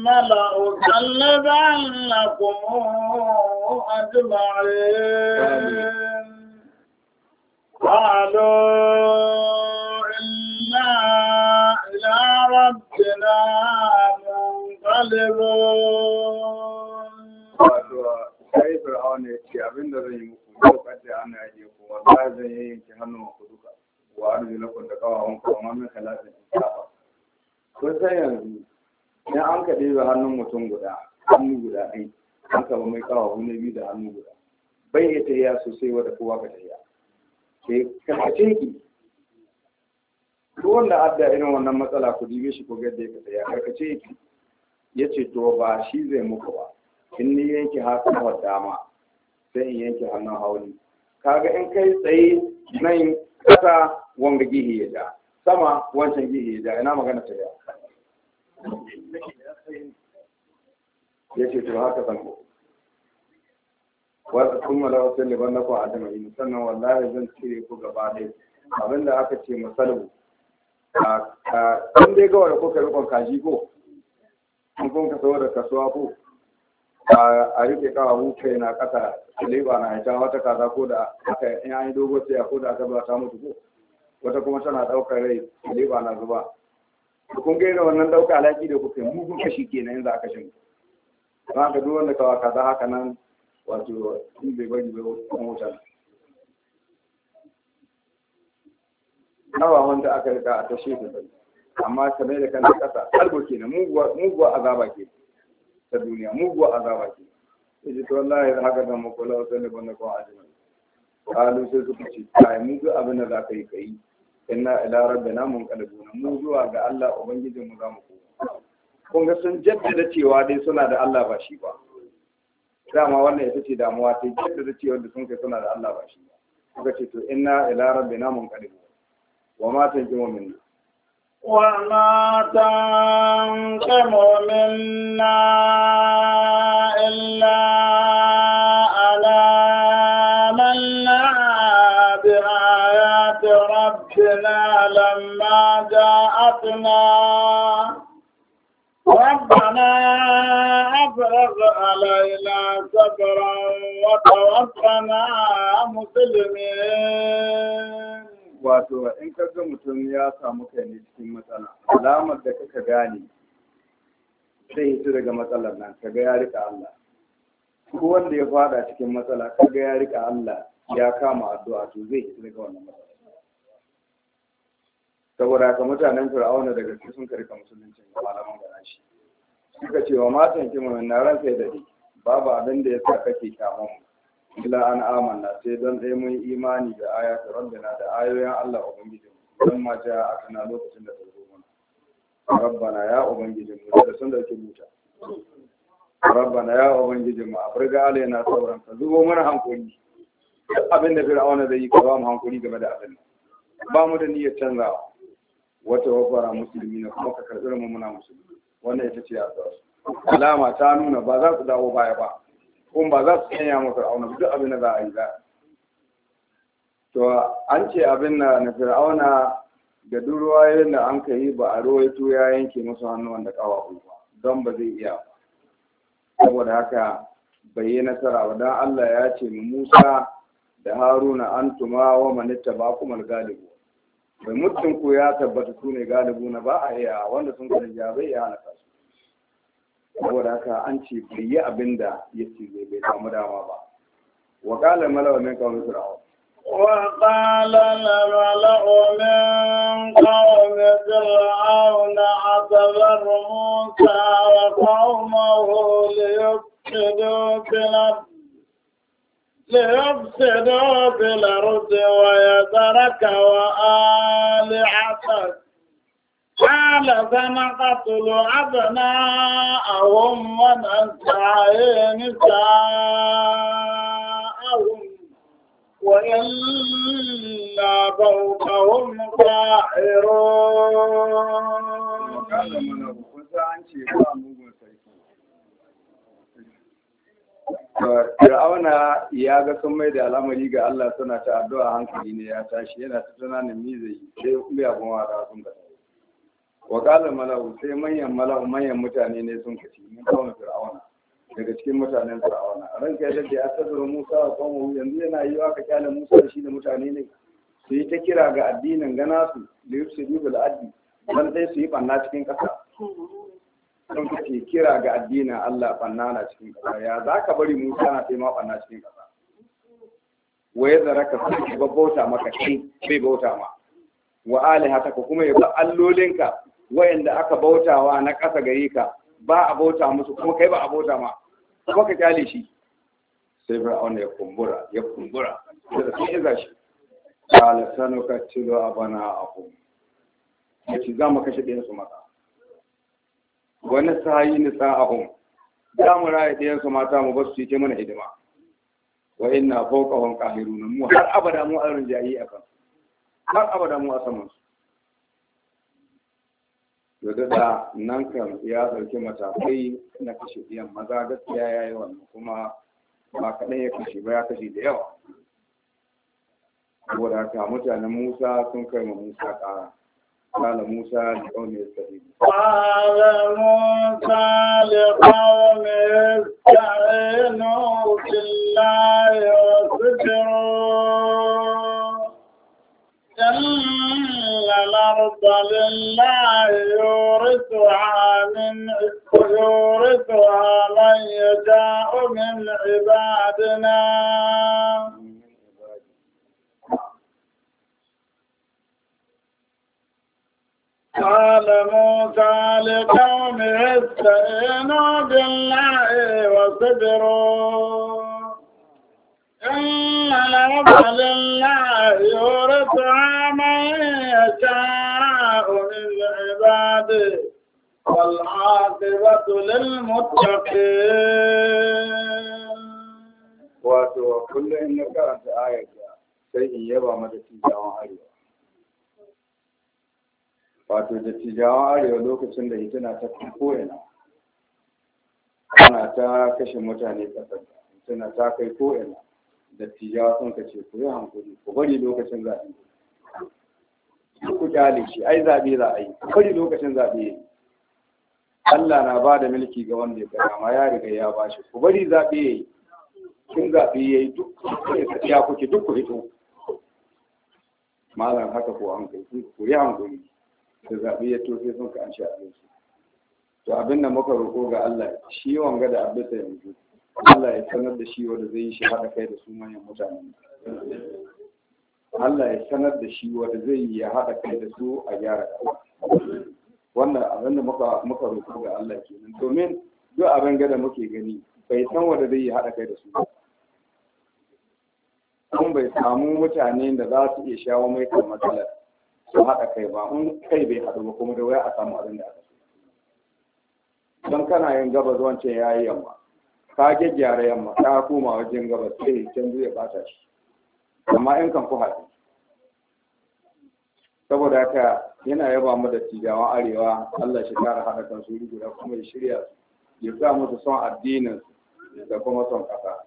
S1: لأصلبنكم أجمعين قالوا إنا إلى ربنا منقلبون.
S2: sai fir'auna ya ce abin da zan yi muku ko kadda ana yi ku wallahi zan yi yanke hannun ku duka wa arjulakum da kawawun ku amma min khalafin safa kun san yanzu idan an ka ɗebe hannun mutum guda hannu guda ɗai an ka mai kawawu ne biyu da hannu guda bai iya tafiya sosai wadda kowa ka tafiya sai karkacin ki ko wanda adda irin wannan matsala ku dibe shi ko gadda ya ka tafiya karkace ki ya ce to ba shi zai muku ba in ni yanke hannun dama sai in yanke hannun hauli kaga in kai tsaye nan kasa wanga gihi ya ja sama wancan gihi ya ja ina magana ta ya ce to haka san ko wasu kuma da wasu liban na kwa adama yi sannan wallahi zan cire ku gaba ɗaya abinda aka ce masalbu kun dai gawa da kuka rikon kaji ko kun ka saboda kasuwa ko a rike kawo kai na kasa leba na ita wata kaza ko da aka in an yi dogo sai ko da aka ba ta mutu ko wata kuma tana daukar rai leba na zuba kun ga wannan dauka alaki da kuka mu kun kashi kenan yanzu aka shin ba ka duk wanda kawa kaza haka nan wato in bai bari bai mota nawa wanda aka rika a tashe ta sai amma ta mai da kanta kasa algo kenan muguwa azaba ke ta duniya muguwa azaba ke sai to wallahi haka da mu kula sai ne banda ko ajin kalu sai suka ce kai mu duk abin da za ka yi kai inna ila rabbina munqalibuna mu zuwa ga Allah ubangijin mu za mu koma kun ga sun jaddada cewa dai suna da Allah ba shi ba dama wannan ita ce damuwa ta jaddada cewa da sun kai suna da Allah ba shi ba suka ce to inna ila rabbina munqalibuna wa ma tanjimu minna
S1: وما تنقم منا إلا على منا بآيات ربنا لما جاءتنا ربنا أفرغ علينا صبرا وتوفنا مسلمين.
S2: wato in ka ga mutum ya samu kai ne cikin matsala alamar da kaka gane sai hito daga matsalar nan kaga ya rika Allah ko wanda ya fada cikin matsala kaga ya rika Allah ya kama addu'a to zai hito daga wannan matsala saboda haka mutanen Fir'auna daga cikin sun karika musulunci ga malaman gana shi suka ce wa matan kima na ran sai dade babu abin da yasa kake kyaman mu illa an amanna sai don dai mun imani da ayatu rabbina da ayoyin Allah ubangiji don ma ja akana lokacin da ta zo mana rabbana ya ubangiji mu da sun dauke buta rabbana ya ubangiji mu afirga alaina sauran ka zubo mana hankuri abin da fir'auna zai yi ka ba mu hankuri game da abin ba mu da niyyar canzawa wata wafara musulmi na kuma ka karɓi mu muna musulmi wannan ita ce addu'a alama ta nuna ba za su dawo baya ba kuma ba za su sanya masa fir'auna duk abin da za a yi za to an ce abin na fir'auna da duk ruwayoyin da an kai ba a ruwaito ya yanke musu hannu wanda kawahu ba don ba zai iya ba saboda haka bai yi nasara ba don Allah ya ce mu Musa da Haruna antuma wa manitta ba kuma galibu bai mutum ko ya tabbata su ne galibu na ba a iya wanda sun kada bai iya hana su saboda haka an ce bai yi abin da ya ce bai samu dama ba wa qala mala'a min qawmi fir'aun
S1: وقال الملأ من قوم فرعون أتذر موسى وقومه ليفسدوا في الأرض ويذرك وآلهتك قال سنقتل أبناءهم ونستحيي نساءهم وإنا فوقهم قاهرون.
S2: وقال الملأ kusa an ce ba mugun sarki Fir'auna ya ga sun mai da al'amari ga Allah suna ta addu'a hankali ne ya tashi yana ta tunanin me zai yi sai kuma abun wada sun ga wa qala mala'u sai manyan mutane ne sun kace mun kawo Fir'auna daga cikin mutanen Fir'auna ranka ya dade asadur Musa wa qawmu yanzu yana yi wa ka kyale Musa da shi da mutane ne su yi ta kira ga addinin gana su da yufsidu bil addi dan sai su yi banna cikin kasa sun kace kira ga addinin Allah banna na cikin kasa ya zaka bari Musa na sai ma banna cikin kasa waye zaraka sai bauta maka kai bai bauta ma wa alihataka kuma ya ba allolinka wayanda aka bautawa na kasa gare ka ba a bauta musu kuma kai ba a bauta ma kuma ka kyale shi sai fir'auna ya kumbura da sun iza shi qala sanukatilu abana'ahum yace za mu kashe ɗayan su mata wani sayi nisa'ahum za mu raye ɗayan su mata mu basu ce mana hidima wa inna fawqahum qahirun mu har abada mu an rinjayi akan har abada mu a saman su da nan kan ya dauki matakai na kashe ɗiyan maza gaskiya ya yi wannan kuma ba kaɗan ya kashe ba ya kashe da yawa saboda haka mutanen Musa sun kai ma Musa ƙara قال موسى لقومه استعينوا
S1: قال موسى لقومه استعينوا بالله واصبروا إن الأرض الأرض لله يورثها من يشاء من عبادنا قال موسى لقومه استعينوا بالله واصبروا إن الأرض لله يورثها من يشاء من عباده والعاقبة للمتقين.
S2: wato kullum in na karanta ayar sai in yaba mata tijawan arewa. Wato da tijawan arewa lokacin da hituna ta ko'ina ana ta kashe mutane ƙasar hituna ta kai ko'ina da tijawa sun kace ku yi hankali ku bari lokacin zaɓe ku kyale shi ai zaɓe za a yi ku bari lokacin zaɓe ya yi. Allah na ba da mulki ga wanda ya gada ma ya riga ya ba shi ku bari zaɓe ya yi. Kin zaɓe ya yi duk ya kuke duk ku hito malam haka ko an kai ku yi hankali da zaɓe ya tofe sun ka an sha abinci. To abin da muka roƙo ga Allah shi wanga da abinsa yanzu Allah ya sanar da shi wanda zai yi shi haɗa kai da su manyan mutane. Allah ya sanar da shi wanda zai yi ya haɗa kai da su a gyara ƙasa. Wannan abin da muka roƙo ga Allah kenan domin duk abin da muke gani bai san wanda zai yi haɗa kai da su ba. Kun bai samu mutane da za su iya shawo mai kan matsalar su haɗa kai ba in kai bai haɗu ba kuma da waya a samu abin da aka so. Don kana yin gabas wancan ya yi yamma ka gyaggyara yamma ka koma wajen gabas sai canzu ya bata shi amma in kan ku haɗu. Saboda haka yana yaba mu da tijawan arewa Allah shi kara haɗa kan su guda kuma ya shirya ya sa musu son addinin da kuma son ƙasa.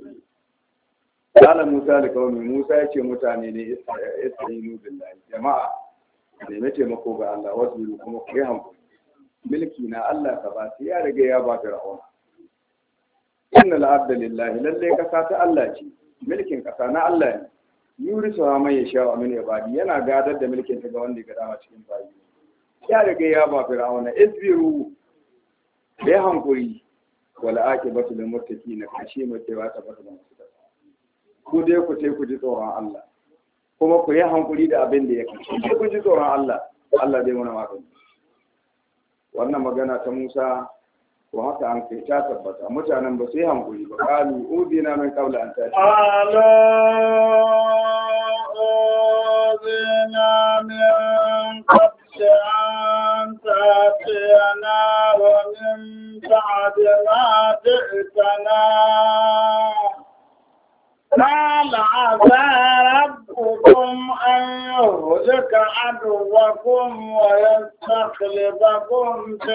S2: Kala Musa da kawai Musa ya ce mutane ne ista'inu billahi jama'a nemi taimako ga Allah wasu kuma ku yi hankali milki na Allah ka ba ya riga ya ba Fir'auna. Inna al-arda lillahi lalle kasa ta Allah ce milkin kasa na Allah ne yurisu ma ya sha min ibadi yana gadar da milkin ta ga wanda ga dama cikin bayi. Ya riga ya ba Fir'auna isbiru da hankuri wala akibatu lil muttaqin kashi mai cewa ta bata da musu. Ku dai ku ce ku ji tsoron Allah kuma ku yi hankuri da abin da ya kace ku ji tsoron Allah Allah dai mana magani. Wannan magana ta Musa ko haka an kai ta tabbata mutanen ba su yi hankuri ba qalu udina min qabla an ta'ti
S1: udina min qabla an ta'tiyana wa min ba'di ma ji'tana قال عسى ربكم أن يهلك عدوكم ويستخلفكم في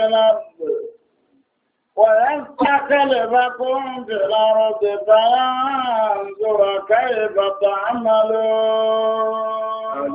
S1: الأرض فينظر كيف تعملون.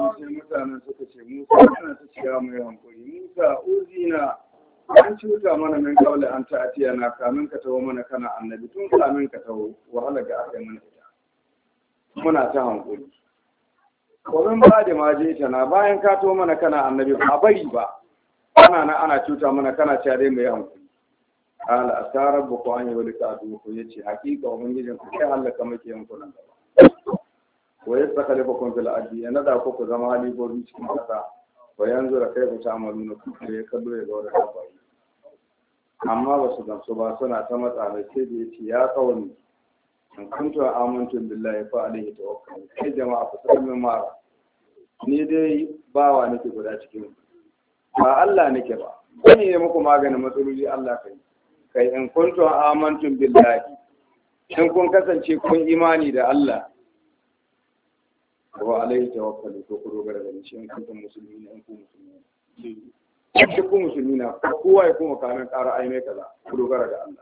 S2: Musa uzina an cuta mana min kawai an ta'atiya na kamin ka tawo mana kana annabi tun kamin ka tawo wahala ga aka yi mana ita muna ta hankuli komin ba da maje ta na bayan ka tawo mana kana annabi ba bari ba ana cuta mana kana cewa dai mai hankuli ala asarar buku an yi wani ta'adu ko yace hakika ubangijin ku sai halaka muke yankunan gaba ko ya saka da bakon fil adi ya nada ku zama halibobi cikin kasa ko yanzu da kai ku ta amalu ku ya kallo ya ga wani kafari amma ba su gamsu ba suna ta matsa mai sai da yace ya kawani in kuntu amantu billahi fa alayhi tawakkal kai jama'a ku san min mara ni dai bawa nake guda cikin ba Allah nake ba bane ne muku maganin matsaloli Allah kai in kuntu amantu billahi in kun kasance kun imani da Allah wa alayhi tawakkal ko ku dogara da shi in kuntum muslimin in ku musulmi ne ku musulmi na kowa ya kuma kamin ƙara ai mai kaza ku dogara da Allah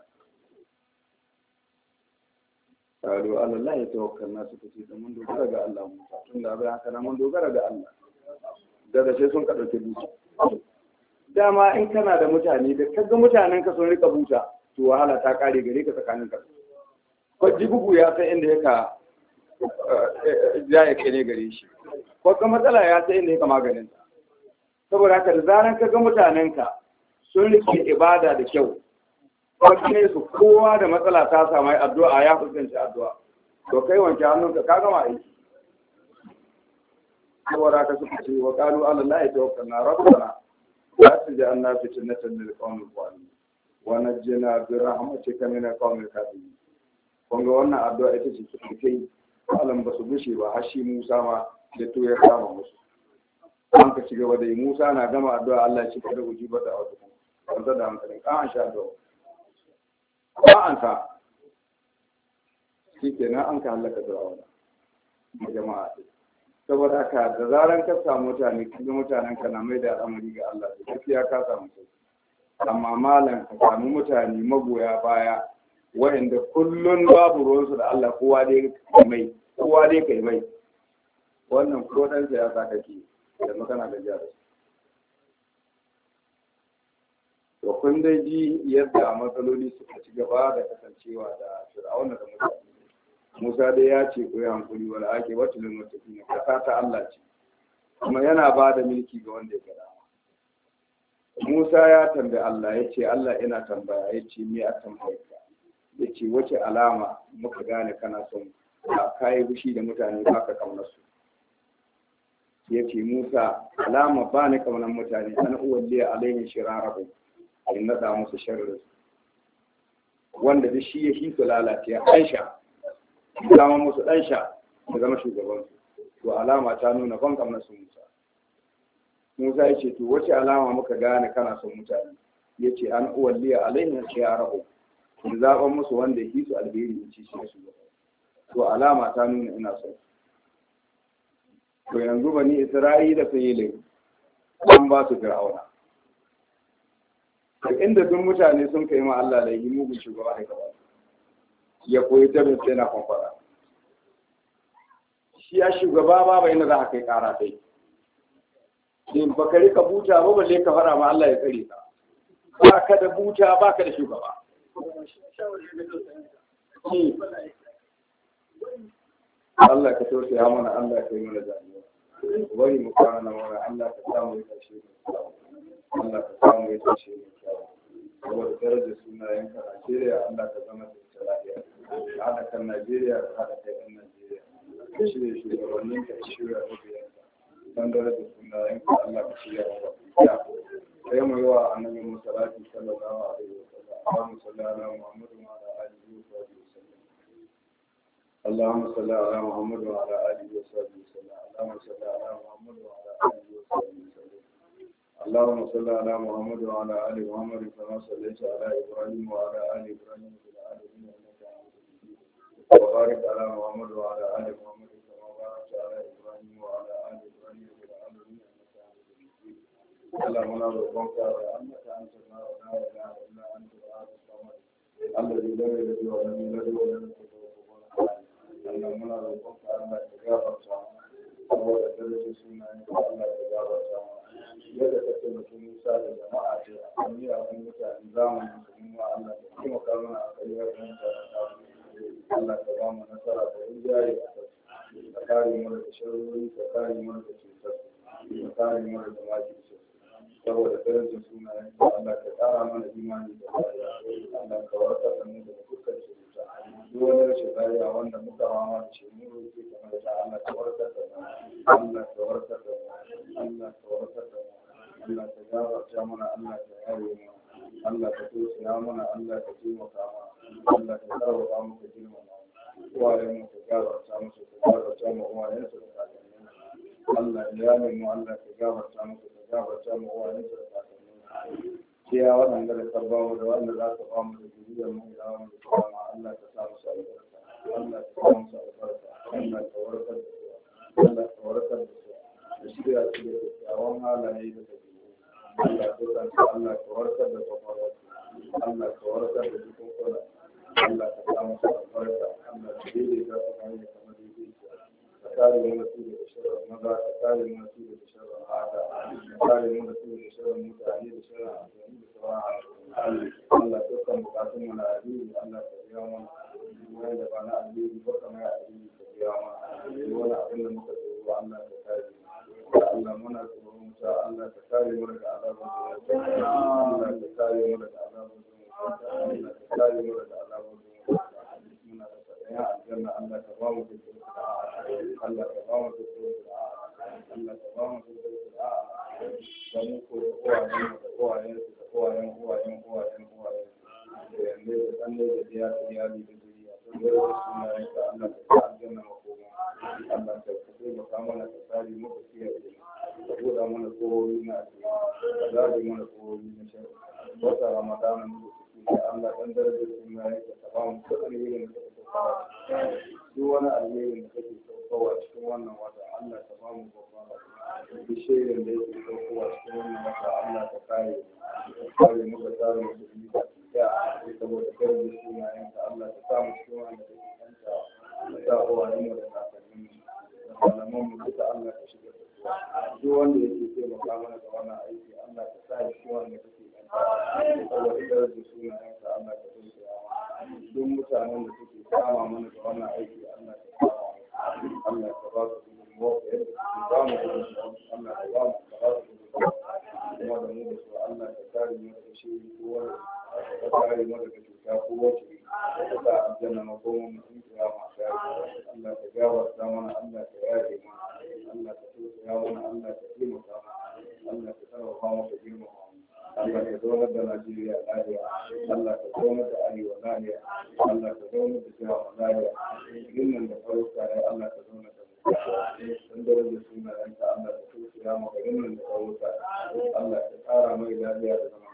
S2: qalu Allah ya tawakkalna suka ce mun dogara ga Allah mu tun da bai haka mun dogara ga Allah daga sai sun ka dauke duki dama in kana da mutane da kaga mutanen ka sun rika buta to wahala ta kare gare ka tsakanin ka ko jibugu ya san inda yaka ya kai ne gare shi ko kuma matsala ya san inda yaka maganin ta saboda haka da zaran ka ga mutanenka sun rike ibada da kyau wata ne su kowa da matsala ta samu addu'a ya fuskanci addu'a to kai wanke hannunka ka gama aiki saboda haka suka ce wa qalu ala allahi tawakkalna rabbana la taj'alna fitnatan lil qawmi zalimin wa najjina bi rahmatika min al-qawmi kafirin kun ga wannan addu'a ita ce suka kai alam ba su bushe ba har shi Musa ma da to ya kama musu an ka shiga wadai Musa na gama addu'a Allah ya cika da ujiba da wato wanda da hankalin ka an sha addu'a ba an ka shikenan an ka halaka Fir'auna da jama'a saboda haka da zaran ka samu mutane kuma mutanen ka na mai da al'amari ga Allah da gaskiya ka samu sai amma malam ka samu mutane magoya baya wa'anda kullun babu ruwansu da Allah kowa dai kai mai wannan ko dan siyasa kake da magana da jihar to kun dai ji yadda matsaloli suka ci gaba da kasancewa da Fir'auna da mutane Musa dai ya ce ku yi hankuli wala ake wata lin wata ne kasa ta Allah ce kuma yana ba da mulki ga wanda ya gada Musa ya tambayi Allah ya ce Allah ina tambaya ya ce me a tambayar ka ya ce wace alama muka gane kana son ka yi fushi da mutane ba ka kauna su ya ce Musa alama ba ni kaunan mutane an uwalliya alaihin shirarahu in nada musu sharri wanda da shi ya shi su lalace ya aisha zama musu dan sha da zama shugaban su to alama ta nuna ban kaunar su Musa ya ce to wace alama muka gane kana son mutane ya ce an uwalliya alaihin shirarahu da zaɓen musu wanda ya su alheri in ci shi shugaba to alama ta nuna ina son to yanzu bani Isra'ila sun yi laifi an ba su Fir'auna to inda duk mutane sun kai ma Allah laifi mugun shugaba da gaba ya koyi tabin sai na kwamfara shi ya shugaba ba bai na za a kai kara dai in ba ka rika buta ba balle ka fara ma Allah ya tsare ka ba ka da buta ba ka da shugaba Allah ka tausaya mana Allah ka yi mana jami'a wani mu kwana na wani Allah ka samu ya tashe mu Allah ka samu ya tashe mu saboda darajar sunayen ka Najeriya Allah ka zama da ita lafiya ka haɗa kan Najeriya ka haɗa kai ɗan Najeriya ka shirya shugabannin ka shirya mabiyanka don darajar sunayen ka Allah ka shirya wa ya sai mu yi wa annabi musallati sallallahu alaihi wa sallam Allahumma salli ala Muhammad wa ala alihi wa sahbihi wasallam اللهم صل على محمد وعلى آله وصحبه وسلم اللهم صل على محمد وعلى آله وصحبه وسلم اللهم صل على محمد وعلى آل محمد كما صليت على إبراهيم وعلى آل إبراهيم في العالمين إنك حميد مجيد وبارك على محمد وعلى آل محمد كما باركت على إبراهيم وعلى آل إبراهيم في العالمين إنك حميد مجيد اللهم نرجوك بأنك أنت لا إله إلا أنت الأحد الصمد الذي لا يلد ولم يولد ولم يكن Allah muna roƙonka Allah ka gafarta saboda darajar sunayen ka Allah ka gafarta yadda ka taimaki Musa da jama'a ce a kan miyagun mutane zamanin da mu Allah ka taimaka mana a kai yawan mutane Allah ka ba mu nasara da rinjaye a kai ka kare mu da sharri ka kare mu da cutar ka kare mu da makirci saboda darajar sunayen ka Allah ka ƙara mana imani da lafiya Allah ka warkar da mu daga dukkan cuta duk wani rashin lafiya wanda muka fama da shi mu roƙe kamar da Allah ka warkar da mu Allah ka warkar da mu Allah ka warkar da mu Allah ka gafarta mana Allah ka yaye mu Allah ka tausaya mana Allah ka taimaka mana Allah ka karfafa mu ka girmama mu uwayen mu ka gafarta musu ka gafarta mu uwayen su da kakannin Allah ya mu Allah ka gafarta musu ka gafarta mu uwayen su da kakannin kiya waɗanda da ka ba mu da wanda za ka ba mu da zuriyar mu da mu da kuma Allah ka sa musu albarka Allah ka sa musu albarka Allah ka warkar da su Allah ka warkar da su da shirya su da kyakkyawan halaye da dabi'u Allah ka san Allah ka warkar da kwakwalwar Allah ka warkar da dukkan kula Allah ka sa musu albarka Allah ka daidaita su hanyar kamar daidaita ka kare mu da su da shirin maza ka kare mu da su da shirin hada ka kare mu da su da shirin mutane da shirin amfani da sauran Allah dukkan bukatun mu na addini Allah ka biya mana wanda ba na addini ba kamar addini ka biya mana wani abin da muka tsoro Allah ka kare Allah muna tsoron wuta Allah ka kare mu daga azabar wuta Allah ka kare mu daga azabar wuta Allah ka kare mu daga azabar wuta muna da tsaya aljanna Allah ka ba mu da Allah ka ba mu da Allah ka ba mu da dan mu ko uwayen da yanne da dan ne da ya da iyali da duniya don da sunayen ka Allah ka sa aljanna makoma Allah ka kai mu kama na tsari mu ka kiyaye ka goda mana kohoyi na ka zabi mana kohoyi na shari wata ramadana mu da Allah dan daraja sunayen ka ba mu alherin da kake kawo duk wani alherin da kake kawo cikin wannan wata Allah ka ba mu babban duk shirin da yake kawo cikin wannan wata Allah ka kare mu ka tsare mu da ya saboda karin sunayen ka Allah ka samu cikin wanda kake kanta da da'awa ne da kakannin da malaman mu duka Allah ka shiga da su duk wanda yake taimaka mana da wannan aiki Allah ka sa shi wanda kake kanta saboda karin sunayen ka Allah ka taimaka duk mutanen da suke kama mana da wannan aiki Allah ka kama Allah ka ba su gudunmuwa da yadda suke ba mu gudunmuwa Allah ka ba su gudunmuwa kuma da mu da su Allah ka kare mu da shi kowa ka kare mu daga cuta ko wace ka sa aljanna makoma mu in kiyama ta Allah ka gafarta mana Allah ka yaje mana Allah ka tausaya mana Allah ka taimaka mana Allah ka sarrafa mu da girma Allah ka zaunar da Najeriya lafiya Allah ka zaunar da Arewa lafiya Allah ka zaunar da Jiha lafiya dinnan da faruka ya Allah ka zaunar da mu dan darajar sunayenka Allah ka tausaya mu ga dinnan da faruka Allah ka tsara mai lafiya da zaman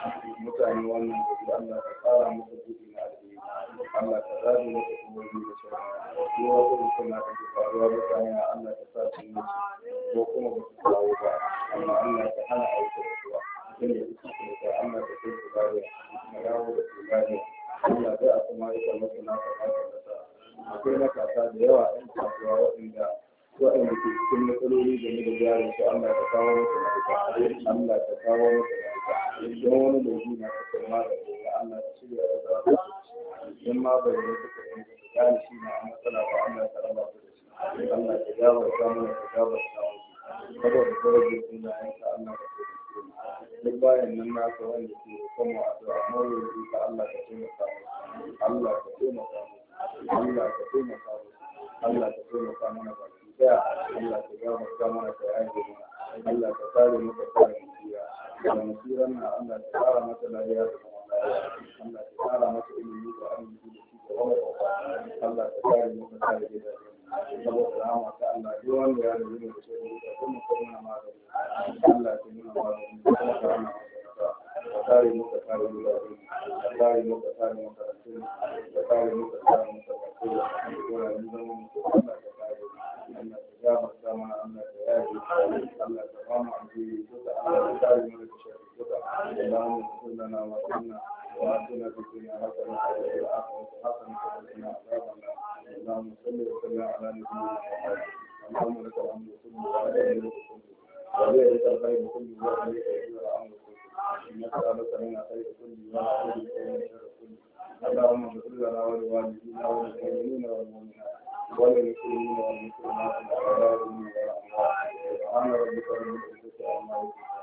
S2: mutane wannan gobe Allah ka tsara musu buɗi na alheri Allah ka zabi musu kuma da shari'a ko wata mutum na da faruwa mutane Allah ka sa su yi ko kuma ba su kawo ba amma Allah ka hana aiki da suwa inda suke da Allah ka kai su lafiya na dawo da su lafiya Allah zai a kuma ita musu na ka kasa da ta akwai matasa da yawa ɗan kasuwa waɗanda ke cikin matsaloli game da jarin su Allah ka kawo musu mafita Allah ka kawo musu mafita don wani da ji na kasar magani da Allah ka shirya da za su ci don magani da suka yi gani shi na a matsala ba Allah ka raba su da shi Allah ka gabarta mana ka gabarta musu saboda darajar sunayenka Allah ka taimake duk bayan nan naka wanda ke kuma addu'a mawuyi ka Allah ka taimaka musu Allah ka taimaka musu Allah ka taimaka musu Allah ka taimaka mana baki daya Allah ka gafarta mana ka yaje mana Allah ka kare mu ka kare mu da musiran na Allah ka kara mata lafiya da kuma Allah ka kara mata ilimi da arziki da ci gaba da Allah ka kare mu ka kare gidaje saboda rahama ta Allah duk wanda ya nuna da shi da kuma kuma magani Allah ka nuna magani kuma ka rana ka kare mu ka kare gidaje ka kare mu ka kare makarantu ka kare mu ka kare makarantu da wuraren zaman mu Allah ka kare Allah ka gafarta mana Allah ka yaje Allah ka ba mu alheri duka Allah ka kare mu daga sharri duka Allahumma salli lana wa sallim wa atina fi dunya hasanatan wa fil akhirati hasanatan wa qina adhaban nar Allahumma salli wa sallim ala nabiyyina Muhammad Allahumma lakal hamdu kullu wa ala alihi wa bi'adika al-khayr kullu wa alayka al-amru kullu innaka ala salina khayr kullu wa ala alihi wa sharri اللهم اغفر لنا ولوالدينا وللمؤمنين والمؤمنات وللمسلمين والمسلمات والأحياء منهم والأموات سبحان ربك رب العزة عما يصفون